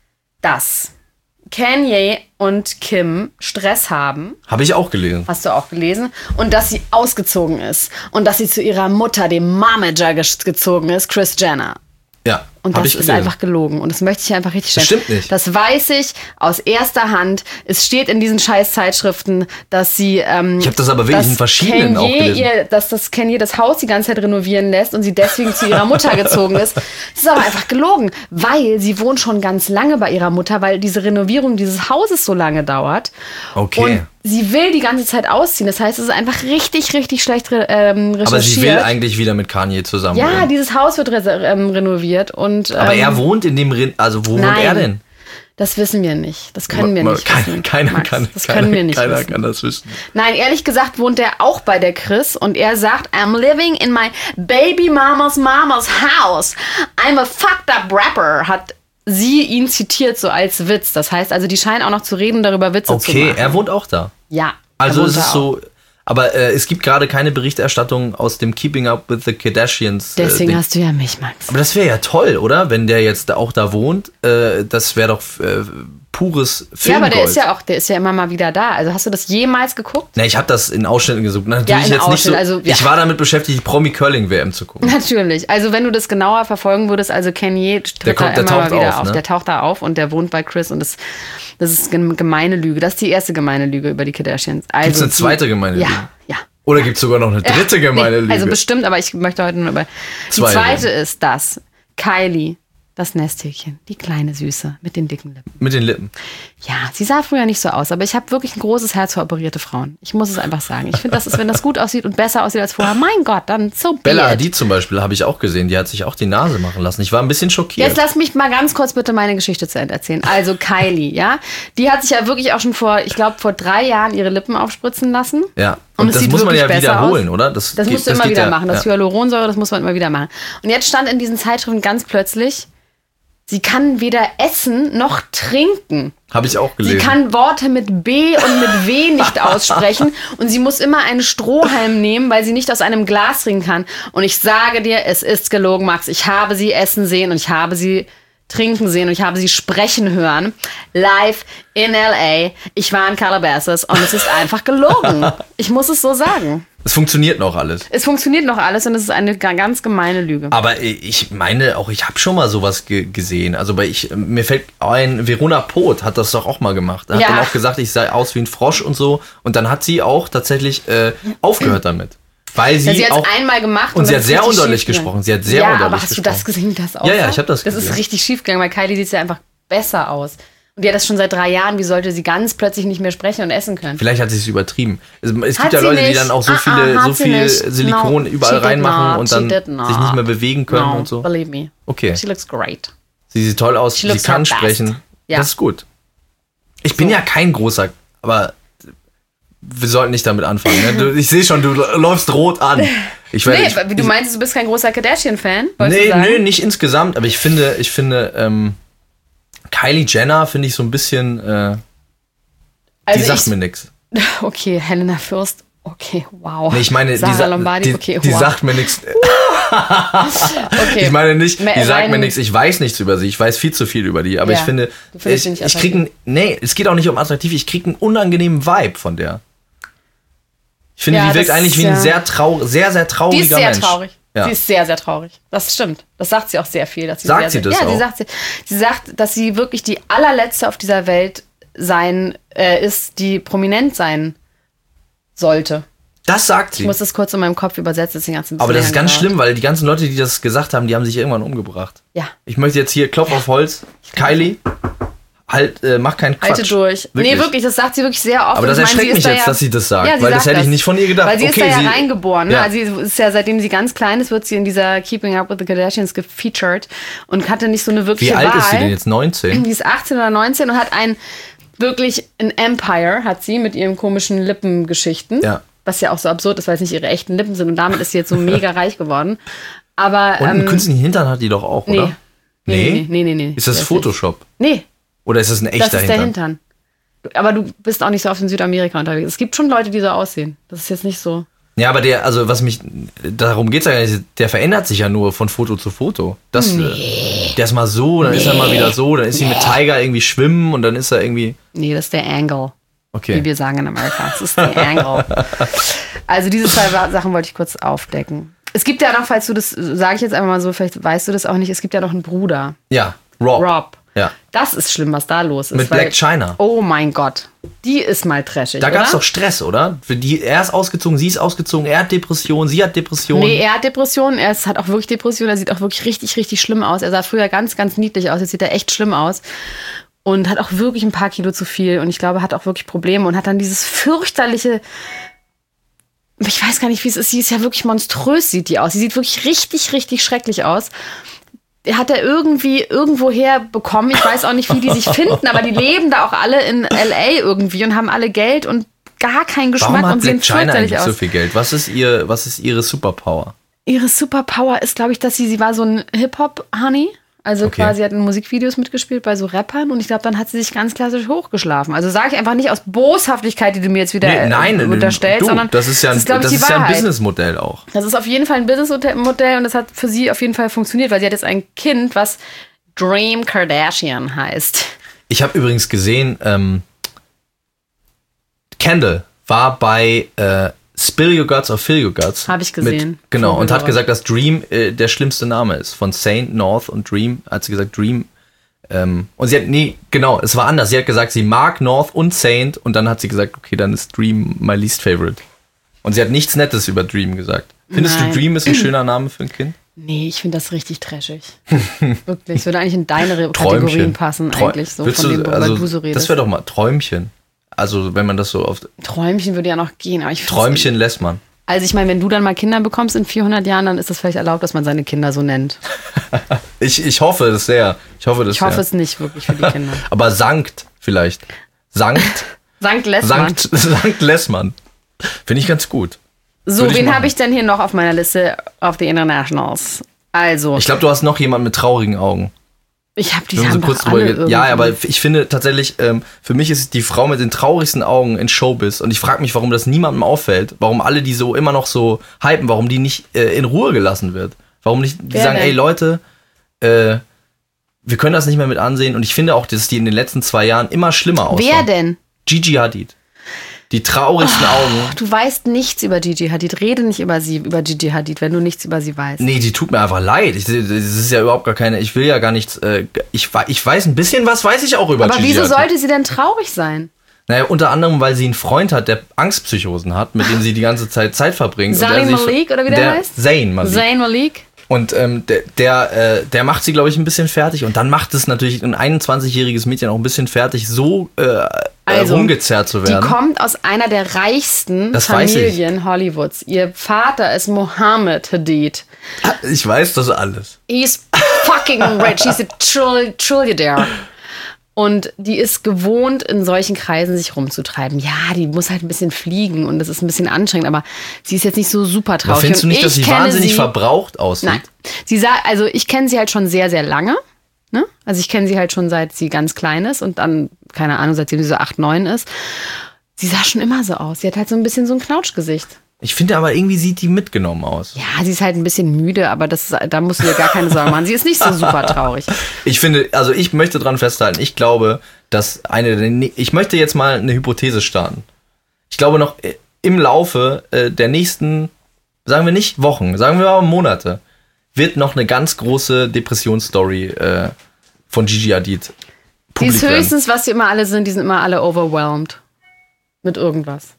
dass Kanye und Kim Stress haben. Habe ich auch gelesen. Hast du auch gelesen. Und dass sie ausgezogen ist. Und dass sie zu ihrer Mutter, dem Momager, gezogen ist, Kris Jenner. Ja, und das ist einfach gelogen. Und das möchte ich einfach richtig stellen. Das stimmt nicht. Das weiß ich aus erster Hand. Es steht in diesen scheiß Zeitschriften, dass sie... Ähm, ich habe das aber wirklich in verschiedenen Kanye auch gelesen. Ihr, dass das Kanye das Haus die ganze Zeit renovieren lässt und sie deswegen zu ihrer Mutter gezogen ist. Das ist aber einfach gelogen, weil sie wohnt schon ganz lange bei ihrer Mutter, weil diese Renovierung dieses Hauses so lange dauert. Okay. Und sie will die ganze Zeit ausziehen. Das heißt, es ist einfach richtig, richtig schlecht ähm, recherchiert. Aber sie will eigentlich wieder mit Kanye zusammen. Ja, wohnen. Dieses Haus wird re- ähm, renoviert. Und, ähm, aber er wohnt in dem, Re- also wo nein, wohnt er denn? Das wissen wir nicht. Das können wir ma, nicht keiner, wissen. Keiner, Max, kann, das keiner, können wir nicht keiner wissen. kann das wissen. Nein, ehrlich gesagt wohnt er auch bei der Kris und er sagt, I'm living in my baby mama's mama's house. I'm a fucked up rapper, hat sie ihn zitiert so als Witz. Das heißt also, die scheinen auch noch zu reden, darüber Witze okay, zu machen. Okay, er wohnt auch da. Ja. Also es ist so, aber äh, es gibt gerade keine Berichterstattung aus dem Keeping Up with the Kardashians. Deswegen äh, hast du ja mich, Max. Aber das wäre ja toll, oder? Wenn der jetzt auch da wohnt, äh, das wäre doch äh, pures Filmgold. Ja, aber der ist ja auch, der ist ja immer mal wieder da. Also hast du das jemals geguckt? Ne, ich habe das in Ausschnitten gesucht. Natürlich Ja, in jetzt nicht so. Ausschnitten, also, ja. Ich war damit beschäftigt, die Promi-Curling-W M zu gucken. Natürlich. Also wenn du das genauer verfolgen würdest, also Kanye tritt Der kommt- da der immer mal taucht wieder auf, auf. ne? Der taucht da auf und der wohnt bei Chris und das, das ist eine gemeine Lüge. Das ist die erste gemeine Lüge über die Kardashians. Also Gibt's eine die- zweite gemeine ja, Lüge? Ja, Oder gibt's sogar noch eine dritte gemeine nee, Lüge? Also bestimmt, aber ich möchte heute nur über... Die Zwei zweite reden. ist das. Kylie, das Nesthäkchen, die kleine Süße mit den dicken Lippen. Mit den Lippen. Ja, sie sah früher nicht so aus, aber ich habe wirklich ein großes Herz für operierte Frauen. Ich muss es einfach sagen. Ich finde, das ist, wenn das gut aussieht und besser aussieht als vorher, mein Gott, dann so be Bella it. Hadid zum Beispiel habe ich auch gesehen. Die hat sich auch die Nase machen lassen. Ich war ein bisschen schockiert. Jetzt lass mich mal ganz kurz bitte meine Geschichte zu Ende erzählen. Also Kylie, ja, die hat sich ja wirklich auch schon vor, ich glaube, vor drei Jahren ihre Lippen aufspritzen lassen. Ja. Und Und es das sieht muss man ja wirklich besser wiederholen, aus. oder? Das, Das geht- musst du immer geht wieder ja, machen. Das ja. Hyaluronsäure, das muss man immer wieder machen. Und jetzt stand in diesen Zeitschriften ganz plötzlich, sie kann weder essen noch trinken. Habe ich auch Sie gelesen. kann Worte mit B und mit W nicht aussprechen und sie muss immer einen Strohhalm nehmen, weil sie nicht aus einem Glas trinken kann. Und ich sage dir, es ist gelogen, Max. Ich habe sie essen sehen und ich habe sie trinken sehen und ich habe sie sprechen hören. Live in L A. Ich war in Calabasas und es ist einfach gelogen. Ich muss es so sagen. Es funktioniert noch alles. Es funktioniert noch alles und es ist eine ga- ganz gemeine Lüge. Aber ich meine auch, ich habe schon mal sowas ge gesehen. Also bei ich, mir fällt ein, Verona Poth hat das doch auch mal gemacht. Hat Ja. dann auch gesagt, ich sei aus wie ein Frosch und so. Und dann hat sie auch tatsächlich äh, aufgehört damit. Weil sie, Ja, sie hat auch... es einmal gemacht. Und sie dann hat ist sehr richtig undeutlich schief gegangen. gesprochen. Sie hat sehr ja, undeutlich aber hast gesprochen. du das gesehen, das auch? Ja, ja, ich habe das Das gesehen. ist richtig schief gegangen, weil Kylie sieht ja einfach besser aus. Und die hat das schon seit drei Jahren. Wie sollte sie ganz plötzlich nicht mehr sprechen und essen können? Vielleicht hat sie es übertrieben. Es, es Hat gibt ja sie Leute, die nicht. dann auch so Ah, viele, ah, so hat sie viel nicht. Silikon No, überall she did reinmachen not. und She dann did not. sich nicht mehr bewegen können No, und so. believe me. Okay. She looks great. Sie sieht toll aus, She sie looks kann her best. sprechen. Ja. Das ist gut. Ich bin So. ja kein großer, aber wir sollten nicht damit anfangen. Ne? Du, ich sehe schon, du läufst rot an. Ich werde, Nee, ich, wie du ich, meinst, du bist kein großer Kardashian-Fan? wolltest du Nee, sagen? nö, nicht insgesamt, aber ich finde, ich finde, ähm, Kylie Jenner finde ich so ein bisschen, äh, die Also sagt ich, mir nichts. Okay, Helena Fürst. Okay, wow. Nee, ich meine, die, Sarah sa- Lombardi. die, Okay, die wow. sagt mir nichts. Okay. Ich meine nicht, Me- die sagt mir rein- nichts, ich weiß nichts über sie, ich weiß viel zu viel über die, aber Ja, ich finde, du findest sie ich, nicht ich kriege einen, nee, es geht auch nicht um attraktiv, ich kriege einen unangenehmen Vibe von der. Ich finde, Ja, die wirkt das eigentlich ist wie ein ja- sehr trau sehr, sehr trauriger Die ist sehr Mensch. traurig. Ja. Sie ist sehr, sehr traurig. Das stimmt. Das sagt sie auch sehr viel. Dass sie Sagt sehr, sie sehr, das ja, auch? Sie sagt, sie, sie sagt, dass sie wirklich die allerletzte auf dieser Welt sein äh, ist, die prominent sein sollte. Das sagt sie. Ich muss das kurz in meinem Kopf übersetzen. Deswegen hat's ein bisschen Aber das ist länger ganz gedauert. schlimm, weil die ganzen Leute, die das gesagt haben, die haben sich irgendwann umgebracht. Ja. Ich möchte jetzt hier Klopf auf Holz. Kylie, halt, äh, mach keinen Quatsch. Halte durch. Nee, wirklich, das sagt sie wirklich sehr oft. Aber das Und ich meine, erschreckt sie mich ist da jetzt, ja, dass sie das sagt, Ja, sie weil das sagt hätte ich nicht von ihr gedacht. Weil sie Okay, ist da sie- ja reingeboren. Ne? Ja. Also sie ist ja, seitdem sie ganz klein ist, wird sie in dieser Keeping Up with the Kardashians gefeatured und hatte nicht so eine wirkliche Wie alt Wahl. ist sie denn jetzt? neunzehn? Die ist achtzehn oder neunzehn und hat ein wirklich ein Empire, hat sie mit ihren komischen Lippengeschichten. Ja. Was ja auch so absurd ist, weil es nicht ihre echten Lippen sind. Und damit ist sie jetzt so mega reich geworden. Aber. Und einen ähm, künstlichen Hintern hat die doch auch, nee. oder? Nee, nee, nee, nee, nee. Ist das Der Photoshop? Nee, Oder ist das ein echter das ist der Hintern? Hintern. Du- Aber du bist auch nicht so oft in Südamerika unterwegs. Es gibt schon Leute, die so aussehen. Das ist jetzt nicht so. Ja, aber der, also was mich, darum geht's ja gar nicht, der verändert sich ja nur von Foto zu Foto. Das, nee. Der ist mal so, dann ist er mal wieder so, dann ist sie mit Tiger irgendwie schwimmen und dann ist er irgendwie, Nee, das ist der Angle. Wie okay. wir sagen in Amerika. Das ist der Angle. Also diese zwei Sachen wollte ich kurz aufdecken. Es gibt ja noch, falls du das, sage ich jetzt einfach mal so, vielleicht weißt du das auch nicht, es gibt ja noch einen Bruder. Ja, Rob. Rob. Ja. Das ist schlimm, was da los ist. Mit weil- Black China. Oh mein Gott. Die ist mal trashig, Da gab's oder? doch Stress, oder? Für die, er ist ausgezogen, sie ist ausgezogen, er hat Depressionen, sie hat Depressionen. Nee, er hat Depressionen, er ist, hat auch wirklich Depressionen, er sieht auch wirklich richtig, richtig schlimm aus. Er sah früher ganz, ganz niedlich aus, jetzt sieht er echt schlimm aus. Und hat auch wirklich ein paar Kilo zu viel und ich glaube, hat auch wirklich Probleme und hat dann dieses fürchterliche, ich weiß gar nicht, wie es ist, sie ist ja wirklich monströs, sieht die aus. Sie sieht wirklich richtig, richtig schrecklich aus. Hat er irgendwie irgendwoher bekommen, ich weiß auch nicht, wie die sich finden, aber die leben da auch alle in L A irgendwie und haben alle Geld und gar keinen Geschmack Warum hat und sehen Black China fürchterlich eigentlich aus. so viel Geld? Was ist ihr, was ist ihre Superpower? Ihre Superpower ist, glaube ich, dass sie, sie war so ein Hip-Hop-Honey. Also Okay. quasi hat in Musikvideos mitgespielt bei so Rappern und ich glaube, dann hat sie sich ganz klassisch hochgeschlafen. Also sage ich einfach nicht aus Boshaftigkeit, die du mir jetzt wieder Nee, nein, äh, nee, unterstellst, du, sondern das ist ja ein, das ist, glaub ich, das die ist ja ein Wahrheit. Businessmodell auch. Das ist auf jeden Fall ein Businessmodell und das hat für sie auf jeden Fall funktioniert, weil sie hat jetzt ein Kind, was Dream Kardashian heißt. Ich habe übrigens gesehen, ähm, Kendall war bei äh, Spill Your Guts or Fill Your Guts. Habe ich gesehen. Mit, genau, Voll und hat raus. gesagt, dass Dream äh, der schlimmste Name ist. Von Saint, North und Dream. Hat sie gesagt, Dream. Ähm, und sie hat, nee, genau, es war anders. Sie hat gesagt, sie mag North und Saint. Und dann hat sie gesagt, okay, dann ist Dream my least favorite. Und sie hat nichts Nettes über Dream gesagt. Findest Nein. du, Dream ist ein schöner Name für ein Kind? Nee, ich finde das richtig trashig. Wirklich. Würde eigentlich in deine Träumchen. Kategorien passen, Träu- eigentlich, so Willst von du, dem, also, weil du so redest. das wäre doch mal Träumchen. Also, wenn man das so oft. Träumchen würde ja noch gehen, aber ich find's- Träumchen lässt man. Also ich meine, wenn du dann mal Kinder bekommst in vierhundert Jahren, dann ist das vielleicht erlaubt, dass man seine Kinder so nennt. Ich, ich hoffe das sehr. Ich hoffe das Ich hoffe sehr. es nicht wirklich für die Kinder. Aber Sankt vielleicht. Sankt. Sankt Lessmann. Sankt, Sankt Lessmann. Finde ich ganz gut. So, Würde ich wen machen. habe ich denn hier noch auf meiner Liste of the Internationals? Also, Ich glaube, du hast noch jemanden mit traurigen Augen. ich habe die Wir haben haben so kurz doch drüber alle geredet. Ja, irgendwie. aber ich finde tatsächlich, ähm, für mich ist die Frau mit den traurigsten Augen in Showbiz. Und ich frage mich, warum das niemandem auffällt. Warum alle die so immer noch so hypen. Warum die nicht äh, in Ruhe gelassen wird. Warum nicht, die Wer sagen, denn? ey Leute, äh, wir können das nicht mehr mit ansehen. Und ich finde auch, dass die in den letzten zwei Jahren immer schlimmer aussehen. Wer denn? Gigi Hadid. Die traurigsten Augen. Du weißt nichts über Gigi Hadid. Rede nicht über sie, über Gigi Hadid, wenn du nichts über sie weißt. Nee, die tut mir einfach leid. Ich, das ist ja überhaupt gar keine, ich will ja gar nichts, äh, ich, wei- ich weiß ein bisschen was, weiß ich auch über Aber Gigi wieso Hadid. sollte sie denn traurig sein? Naja, unter anderem, weil sie einen Freund hat, der Angstpsychosen hat, mit dem sie die ganze Zeit Zeit verbringt. und Zayn der sich- Malik, oder wie der heißt? Zayn Malik. Zayn Malik? Und ähm, der, der, äh, der macht sie, glaube ich, ein bisschen fertig. Und dann macht es natürlich ein einundzwanzigjähriges Mädchen auch ein bisschen fertig, so äh, Also, rumgezerrt zu Die werden. kommt aus einer der reichsten Das weiß ich. Familien Hollywoods. Ihr Vater ist Mohammed Hadid. Ich weiß das alles. He's fucking rich. He's a trill trillionaire. Und die ist gewohnt, in solchen Kreisen sich rumzutreiben. Ja, die muss halt ein bisschen fliegen und das ist ein bisschen anstrengend, aber sie ist jetzt nicht so super traurig. Aber findest du Und nicht, dass ich sie kenne wahnsinnig sie- verbraucht aussieht? Nein. Sie sah, also ich kenne sie halt schon sehr, sehr lange. Ne? Also ich kenne sie halt schon seit sie ganz klein ist und dann, keine Ahnung, seitdem sie so acht, neun ist. Sie sah schon immer so aus. Sie hat halt so ein bisschen so ein Knautschgesicht. Ich finde aber irgendwie sieht die mitgenommen aus. Ja, sie ist halt ein bisschen müde, aber das, ist- da musst du dir gar keine Sorgen machen. Sie ist nicht so super traurig. Ich finde, also ich möchte dran festhalten, ich glaube, dass eine, der ne- ich möchte jetzt mal eine Hypothese starten. Ich glaube noch äh, im Laufe äh, der nächsten, sagen wir nicht Wochen, sagen wir aber Monate, wird noch eine ganz große Depressionsstory äh, von Gigi Hadid Sie publik ist werden. höchstens, was sie immer alle sind, die sind immer alle overwhelmed. Mit irgendwas.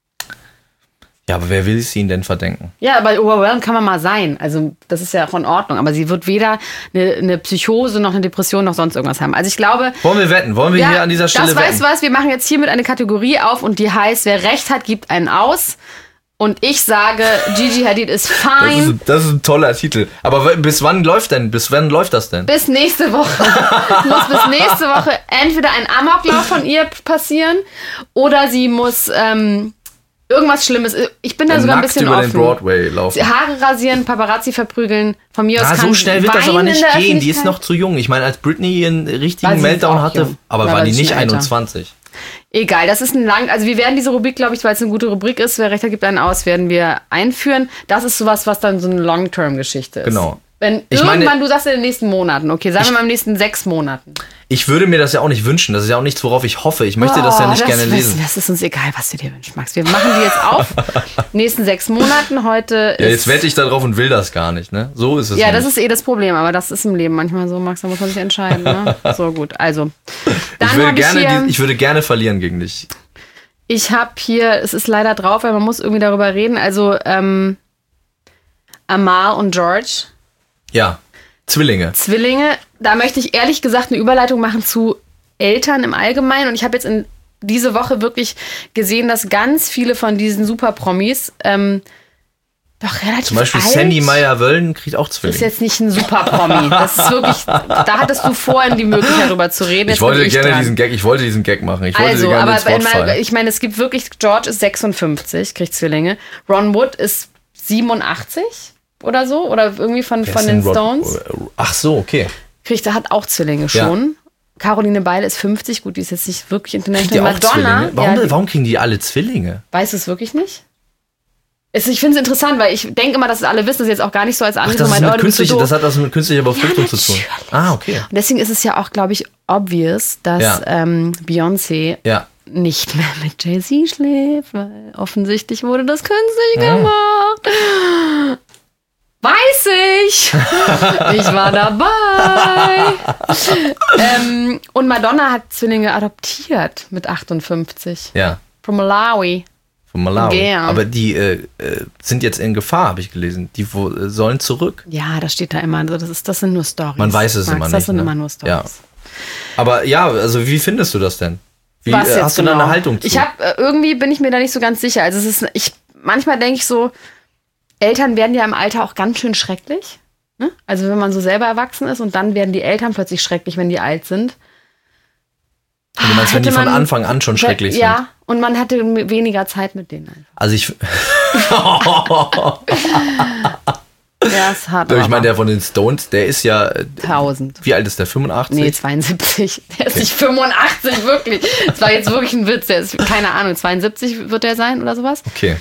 Ja, aber wer will sie ihnen denn verdenken? Ja, aber overwhelmed kann man mal sein. Also das ist ja auch in Ordnung. Aber sie wird weder eine, eine Psychose noch eine Depression noch sonst irgendwas haben. Also ich glaube... Wollen wir wetten? Wollen wir ja, hier an dieser Stelle das wetten? weißt du was, wir machen jetzt hiermit eine Kategorie auf und die heißt, wer Recht hat, gibt einen aus. Und ich sage, Gigi Hadid ist Das fine. ist, das ist ein toller Titel. Aber w- bis wann läuft denn? Bis wann läuft das denn? Bis nächste Woche. muss bis nächste Woche entweder ein Amoklauf von ihr passieren oder sie muss ähm, irgendwas Schlimmes. Ich bin da sogar ein Nackt bisschen über offen. den Broadway laufen. Haare rasieren, Paparazzi verprügeln. Von mir aus Na, kann so schnell wird das weinen aber in nicht der gehen. Die ist Öffentlichkeit. noch zu jung. Ich meine, als Britney einen War richtigen sie Meltdown auch hatte, jung. aber Da war war die sie nicht schon älter. einundzwanzig. Egal, das ist ein lang. Also wir werden diese Rubrik, glaube ich, weil es eine gute Rubrik ist, wer Recht hat, gibt einen aus, werden wir einführen. Das ist sowas, was dann so eine Long-Term-Geschichte ist. Genau. Wenn Ich irgendwann, meine- du sagst in den nächsten Monaten, okay, sagen wir mal in den nächsten sechs Monaten. Ich würde mir das ja auch nicht wünschen. Das ist ja auch nichts, worauf ich hoffe. Ich möchte das ja nicht Oh, gerne wissen- lesen. Das ist uns egal, was du dir wünschst, Max. Wir machen die jetzt auf. nächsten sechs Monaten. Heute Ja, ist... jetzt wette ich da drauf und will das gar nicht, ne? So ist es Ja, nicht. das ist eh das Problem, aber das ist im Leben manchmal so, Max, da muss man sich entscheiden. Ne? So, gut, also. Dann ich, würde habe ich gerne, hier, die, ich würde gerne verlieren gegen dich. ich habe hier, es ist leider drauf, weil man muss irgendwie darüber reden, also ähm, Amal und George, Ja, Zwillinge. Zwillinge, da möchte ich ehrlich gesagt eine Überleitung machen zu Eltern im Allgemeinen und ich habe jetzt in diese Woche wirklich gesehen, dass ganz viele von diesen Super-Promis ähm, doch relativ Zum Beispiel alt Sandy Meyer-Wölden kriegt auch ist Zwillinge. jetzt nicht ein Super-Promi. Das ist wirklich, da hattest du vorhin die Möglichkeit, darüber zu reden. Jetzt Ich wollte bin ich gerne dran. diesen Gag, ich wollte diesen Gag machen. Ich wollte Also, dir gerne aber ins Wort wenn man, fallen. ich meine, es gibt wirklich, George ist sechsundfünfzig, kriegt Zwillinge. Ron Wood ist siebenundachtzig oder so, oder irgendwie von, Wer von ist den denn Rod- Stones. Ach so, okay. Kriegt, er hat auch Zwillinge Ja. schon. Caroline Beil ist fünfzig, gut, die ist jetzt nicht wirklich Kriegt die international. auch Madonna, Zwillinge? Warum, ja, die, warum kriegen die alle Zwillinge? weißt du es wirklich nicht? Es, ich finde es interessant, weil ich denke immer, dass es alle wissen, das ist jetzt auch gar nicht so als Ach, andere. das, ist mein, mit oh, künstlich, so das hat was mit künstlicher Befruchtung ja, zu tun. natürlich. Ah, okay. Und deswegen ist es ja auch, glaube ich, obvious, dass Ja. ähm, Beyoncé Ja. nicht mehr mit Jay-Z schläft, weil offensichtlich wurde das künstlich Ja. gemacht. Weiß ich. Ich war dabei. ähm, und Madonna hat Zwillinge adoptiert mit achtundfünfzig. Ja. Von Malawi. Von Malawi. Gern. Aber die äh, äh, sind jetzt in Gefahr, habe ich gelesen. Die wo, äh, sollen zurück. Ja, das steht da immer. Also das, ist, das sind nur Storys. Man weiß es Max, immer Das nicht, sind ne? immer nur Storys. Ja. Aber ja, also wie findest du das denn? Wie Was äh, jetzt hast du genau? da eine Haltung zu? Ich habe äh, irgendwie bin ich mir da nicht so ganz sicher. Also es ist ich manchmal denke ich so, Eltern werden ja im Alter auch ganz schön schrecklich. Ne? Also wenn man so selber erwachsen ist und dann werden die Eltern plötzlich schrecklich, wenn die alt sind. du meinst, wenn hätte die von man- Anfang an schon schrecklich sind? Ja, und man hatte m- weniger Zeit mit denen einfach. Also ich, Ja, ist hart. ich aber meine, der von den Stones, der ist ja, äh, tausend. wie alt ist der? fünfundachtzig? Nee, zweiundsiebzig. Der ist nicht fünfundachtzig, wirklich. Das war jetzt wirklich ein Witz. Der ist, keine Ahnung, zweiundsiebzig wird der sein oder sowas. Okay.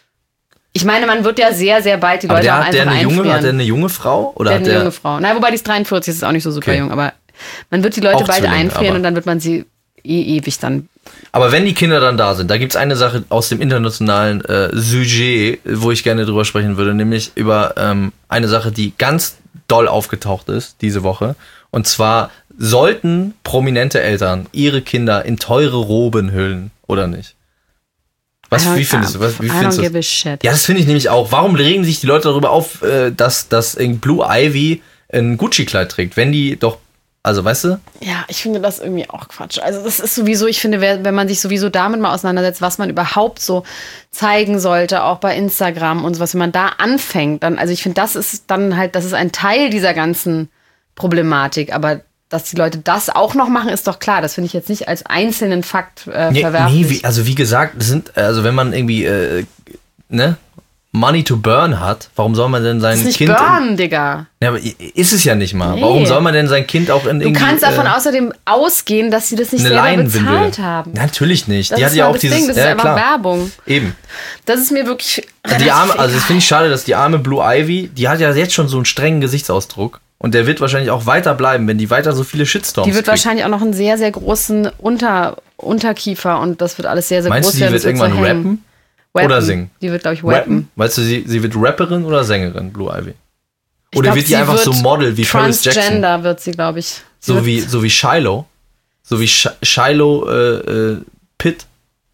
Ich meine, man wird ja sehr, sehr bald die Aber Leute der, auch hat einfach der eine junge, einfrieren. hat der eine junge Frau? Oder Der hat hat eine der, junge Frau. Na, wobei die ist dreiundvierzig, ist auch nicht so super Okay. jung, aber man wird die Leute Auch bald Zwilling, einfrieren aber- und dann wird man sie eh ewig dann. Aber wenn die Kinder dann da sind, da gibt's eine Sache aus dem internationalen äh, Sujet, wo ich gerne drüber sprechen würde, nämlich über ähm, eine Sache, die ganz doll aufgetaucht ist diese Woche. Und zwar, sollten prominente Eltern ihre Kinder in teure Roben hüllen oder nicht? Was, I don't- wie findest du? Was, wie I findest don't du give a shit. Ja, das finde ich nämlich auch. Warum regen sich die Leute darüber auf, äh, dass, dass in Blue Ivy ein Gucci-Kleid trägt, wenn die doch, also weißt du? Ja, ich finde das irgendwie auch Quatsch. Also das ist sowieso, ich finde, wer- wenn man sich sowieso damit mal auseinandersetzt, was man überhaupt so zeigen sollte, auch bei Instagram und sowas, wenn man da anfängt, dann, also ich finde, das ist dann halt, das ist ein Teil dieser ganzen Problematik, aber dass die Leute das auch noch machen, ist doch klar. Das finde ich jetzt nicht als einzelnen Fakt äh, Nee, verwerflich. nee, wie, also wie gesagt, das sind, also wenn man irgendwie, äh, ne, Money to burn hat, warum soll man denn sein das ist nicht Kind... burn, Digga. Ja, aber ist es ja nicht mal. Nee. Warum soll man denn sein Kind auch in Du irgendwie... kannst davon äh, außerdem ausgehen, dass sie das nicht eine selber Leinenwindel. bezahlt haben. Natürlich nicht. Das die ist hat ja mal auch das dieses... Ding, das ja, ist einfach klar. Werbung. Eben. Das ist mir wirklich Die arme, relativ also das egal. finde ich schade, dass die arme Blue Ivy, die hat ja jetzt schon so einen strengen Gesichtsausdruck. Und der wird wahrscheinlich auch weiter bleiben, wenn die weiter so viele Shitstorms Die wird kriegt. wahrscheinlich auch noch einen sehr, sehr großen Unter, Unterkiefer und das wird alles sehr, sehr Meinst groß du, die werden. wird Das so irgendwann hängen. rappen? Wappen. Oder singen? Die wird, glaube ich, wappen. Rappen? Weißt du, sie, sie wird Rapperin oder Sängerin, Blue Ivy? Ich Oder glaub, wird die sie einfach wird so Model wie Paris Jackson? Transgender wird sie, glaube ich. Sie So wird, wie, so wie Shiloh? So wie Sh Shiloh äh, äh, Pitt?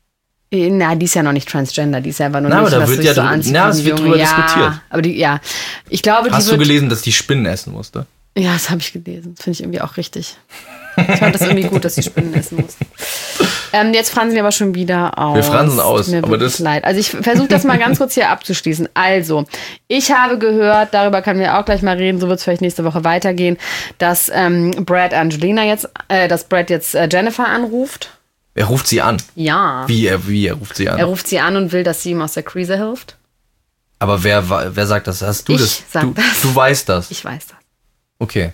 Na, die ist ja noch nicht Transgender, die ist ja einfach nur Na, nicht, aber da was wird sich ja so drü- anzieht na, wie es ein wird Junge. drüber ja, diskutiert. Aber die, ja, ich glaube, Hast die du wird, gelesen, dass die Spinnen essen musste? Ja, das habe ich gelesen. Das finde ich irgendwie auch richtig. Ich fand das irgendwie gut, dass die Spinnen essen mussten. Ähm, jetzt fransen wir aber schon wieder aus. Wir fransen aus, Tut mir aber wirklich das- leid. Also ich versuche das mal ganz kurz hier abzuschließen. Also, ich habe gehört, darüber können wir auch gleich mal reden, so wird es vielleicht nächste Woche weitergehen, dass ähm, Brad Angelina jetzt, äh, dass Brad jetzt äh, Jennifer anruft. Er ruft sie an. Ja. Wie er, wie er ruft sie an? Er ruft sie an und will, dass sie ihm aus der Krise hilft. Aber wer, wa- wer sagt das? Hast du Ich das? sag du, das. du weißt das. Ich weiß das. Okay.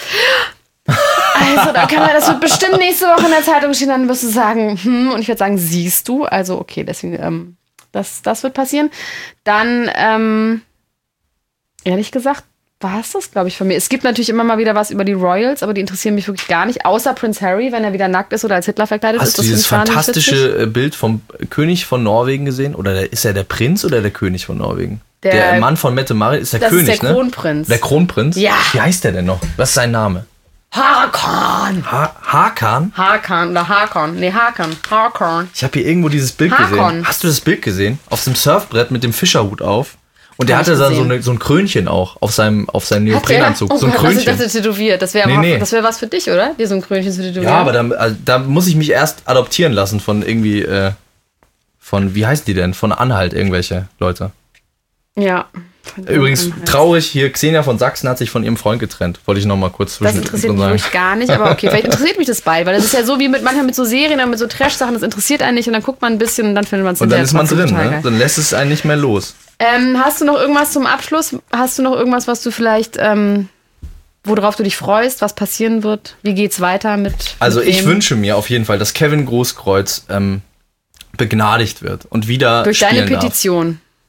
Also, da kann man, das wird bestimmt nächste Woche in der Zeitung stehen, dann wirst du sagen, hm, und ich werde sagen, siehst du? Also, okay, deswegen, ähm, das, das wird passieren. Dann, ähm, ehrlich gesagt, war es das, glaube ich, von mir. Es gibt natürlich immer mal wieder was über die Royals, aber die interessieren mich wirklich gar nicht, außer Prince Harry, wenn er wieder nackt ist oder als Hitler verkleidet Hast ist. du Das dieses finde ich wahnsinnig witzig. fantastische äh, Bild vom König von Norwegen gesehen? Oder der, ist er der Prinz oder der König von Norwegen? Der- Der, Mann von Mette Marit ist der Das König, ist der ne? Kronprinz. Der Kronprinz? Ja. Wie heißt der denn noch? Was ist sein Name? Hakan. Ha Hakan? Hakan oder Hakan. Nee, Hakan. Hakan. Ich habe hier irgendwo dieses Bild Hakon. gesehen. Hast du das Bild gesehen? Auf dem Surfbrett mit dem Fischerhut auf. Und der Hab hatte ich dann so, gesehen. eine, so ein Krönchen auch auf seinem, auf seinem Hat der? Neoprenanzug. Oh so ein Gott, also ich Krönchen. dachte tätowiert. Das wäre Nee, nee. das wär was für dich, oder? Dir so ein Krönchen zu tätowieren. Ja, aber da, also, da muss ich mich erst adoptieren lassen von irgendwie, äh, von, wie heißen die denn? Von Anhalt, irgendwelche Leute. Ja. Übrigens, traurig, hier Xenia von Sachsen hat sich von ihrem Freund getrennt. Wollte ich noch mal kurz Das zwischen interessiert mich sagen. wirklich gar nicht, aber okay, vielleicht interessiert mich das bald, weil das ist ja so wie mit manchmal mit so Serien oder mit so Trash-Sachen, das interessiert einen nicht und dann guckt man ein bisschen und dann findet man es Und dann ist man drin, ne? Dann lässt es einen nicht mehr los. Ähm, hast du noch irgendwas zum Abschluss? Hast du noch irgendwas, was du vielleicht, ähm, worauf du dich freust, was passieren wird? Wie geht's weiter mit Also mit ich wem? wünsche mir auf jeden Fall, dass Kevin Großkreuz ähm, begnadigt wird und wieder Durch spielen deine darf. Petition.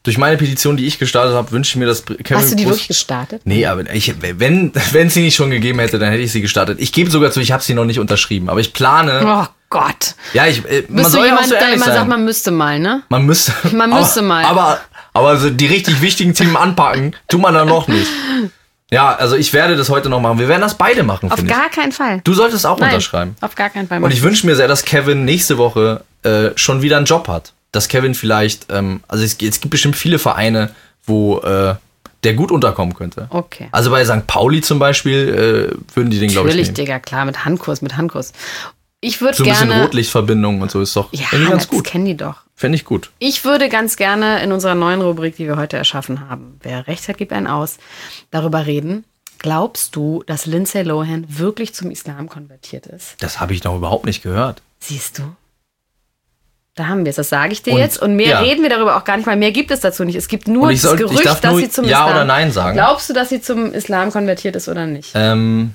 durch meine Petition, die ich gestartet habe, wünsche ich mir, dass Kevin Hast du die Groß, wirklich gestartet? Nee, aber ich, wenn wenn es sie nicht schon gegeben hätte, dann hätte ich sie gestartet. Ich gebe sogar zu, ich habe sie noch nicht unterschrieben, aber ich plane. Oh Gott. Ja, ich äh, man Bist soll du ja auch jemand, so der ehrlich immer sein. sagt, man müsste mal, ne? Man müsste. Man müsste aber, mal. Aber aber so die richtig wichtigen Themen anpacken, tut man dann noch nicht. Ja, also ich werde das heute noch machen. Wir werden das beide machen, Auf finde ich. gar keinen Fall. Du solltest auch Nein, unterschreiben. Auf gar keinen Fall. Und ich wünsche mir sehr, dass Kevin nächste Woche äh, schon wieder einen Job hat. Dass Kevin vielleicht, ähm, also es, es gibt bestimmt viele Vereine, wo äh, der gut unterkommen könnte. Okay. Also bei Sankt Pauli zum Beispiel äh, würden die den, glaube ich, Natürlich, nehmen. Digga, klar, mit Handkurs, mit Handkurs. Ich würde So ein gerne... bisschen Rotlichtverbindung und so ist doch Ja, irgendwie ganz das gut. kennen die doch. Fände ich gut. Ich würde ganz gerne in unserer neuen Rubrik, die wir heute erschaffen haben, wer recht hat, gibt einen aus, darüber reden. Glaubst du, dass Lindsay Lohan wirklich zum Islam konvertiert ist? Das habe ich noch überhaupt nicht gehört. Siehst du? Da haben wir es, das sage ich dir Und, jetzt. Und mehr ja. reden wir darüber auch gar nicht, weil mehr gibt es dazu nicht. Es gibt nur Und ich das soll- ich Gerücht, darf dass nur sie zum Ja Islam... oder Nein sagen. Glaubst du, dass sie zum Islam konvertiert ist oder nicht? Ähm,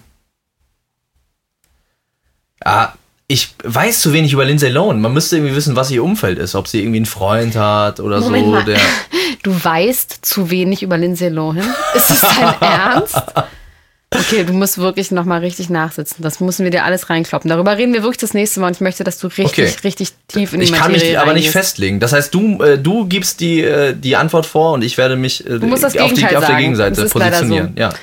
ja, ich weiß zu wenig über Lindsay Lohan. Man müsste irgendwie wissen, was ihr Umfeld ist. Ob sie irgendwie einen Freund hat oder Moment so. mal. Der Du weißt zu wenig über Lindsay Lohan? Ist das dein Ernst? Okay, du musst wirklich nochmal richtig nachsitzen. Das müssen wir dir alles reinkloppen. Darüber reden wir wirklich das nächste Mal und ich möchte, dass du richtig, Okay. richtig tief in die Ich Materie kann mich aber nicht reingehst. festlegen. Das heißt, du, äh, du gibst die, äh, die Antwort vor und ich werde mich äh, Du musst das auf, die, Gegenteil auf der sagen. Gegenseite Das ist leider positionieren. Ja,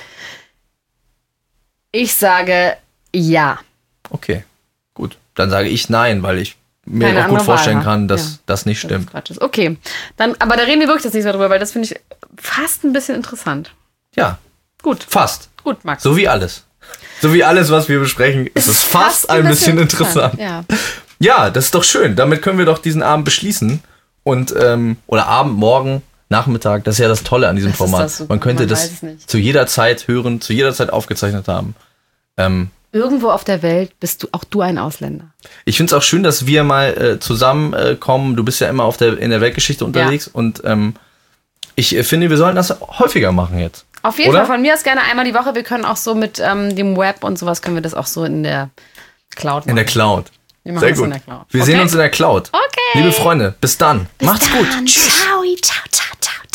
Ich sage ja. okay, gut. Dann sage ich nein, weil ich mir Keine auch gut andere vorstellen Wahl kann, hat. dass Ja. das nicht Das stimmt. Quatsch ist. Okay, dann, aber da reden wir wirklich das nächste Mal drüber, weil das finde ich fast ein bisschen interessant. Ja, Gut, fast. gut, Max. So wie alles. So wie alles, was wir besprechen, ist es fast ein bisschen interessant. Ja. Ja, das ist doch schön. Damit können wir doch diesen Abend beschließen. Und, ähm, oder Abend, Morgen, Nachmittag. Das ist ja das Tolle an diesem Das ist Format. das super. Man könnte Man weiß das es nicht. zu jeder Zeit hören, zu jeder Zeit aufgezeichnet haben. Ähm, Irgendwo auf der Welt bist du auch du ein Ausländer. ich finde es auch schön, dass wir mal äh, zusammenkommen. Äh, kommen. Du bist ja immer auf der, in der Weltgeschichte unterwegs. Und ähm, ich äh, finde, wir sollten das häufiger machen jetzt. Auf jeden Oder? Fall von mir aus gerne einmal die Woche. Wir können auch so mit ähm, dem Web und sowas können wir das auch so in der Cloud machen. In der Cloud. Wir machen Sehr das gut. in der Cloud. Wir Okay? sehen uns in der Cloud. Okay. Liebe Freunde, bis dann. Macht's gut. Ciao, ciao, ciao, ciao.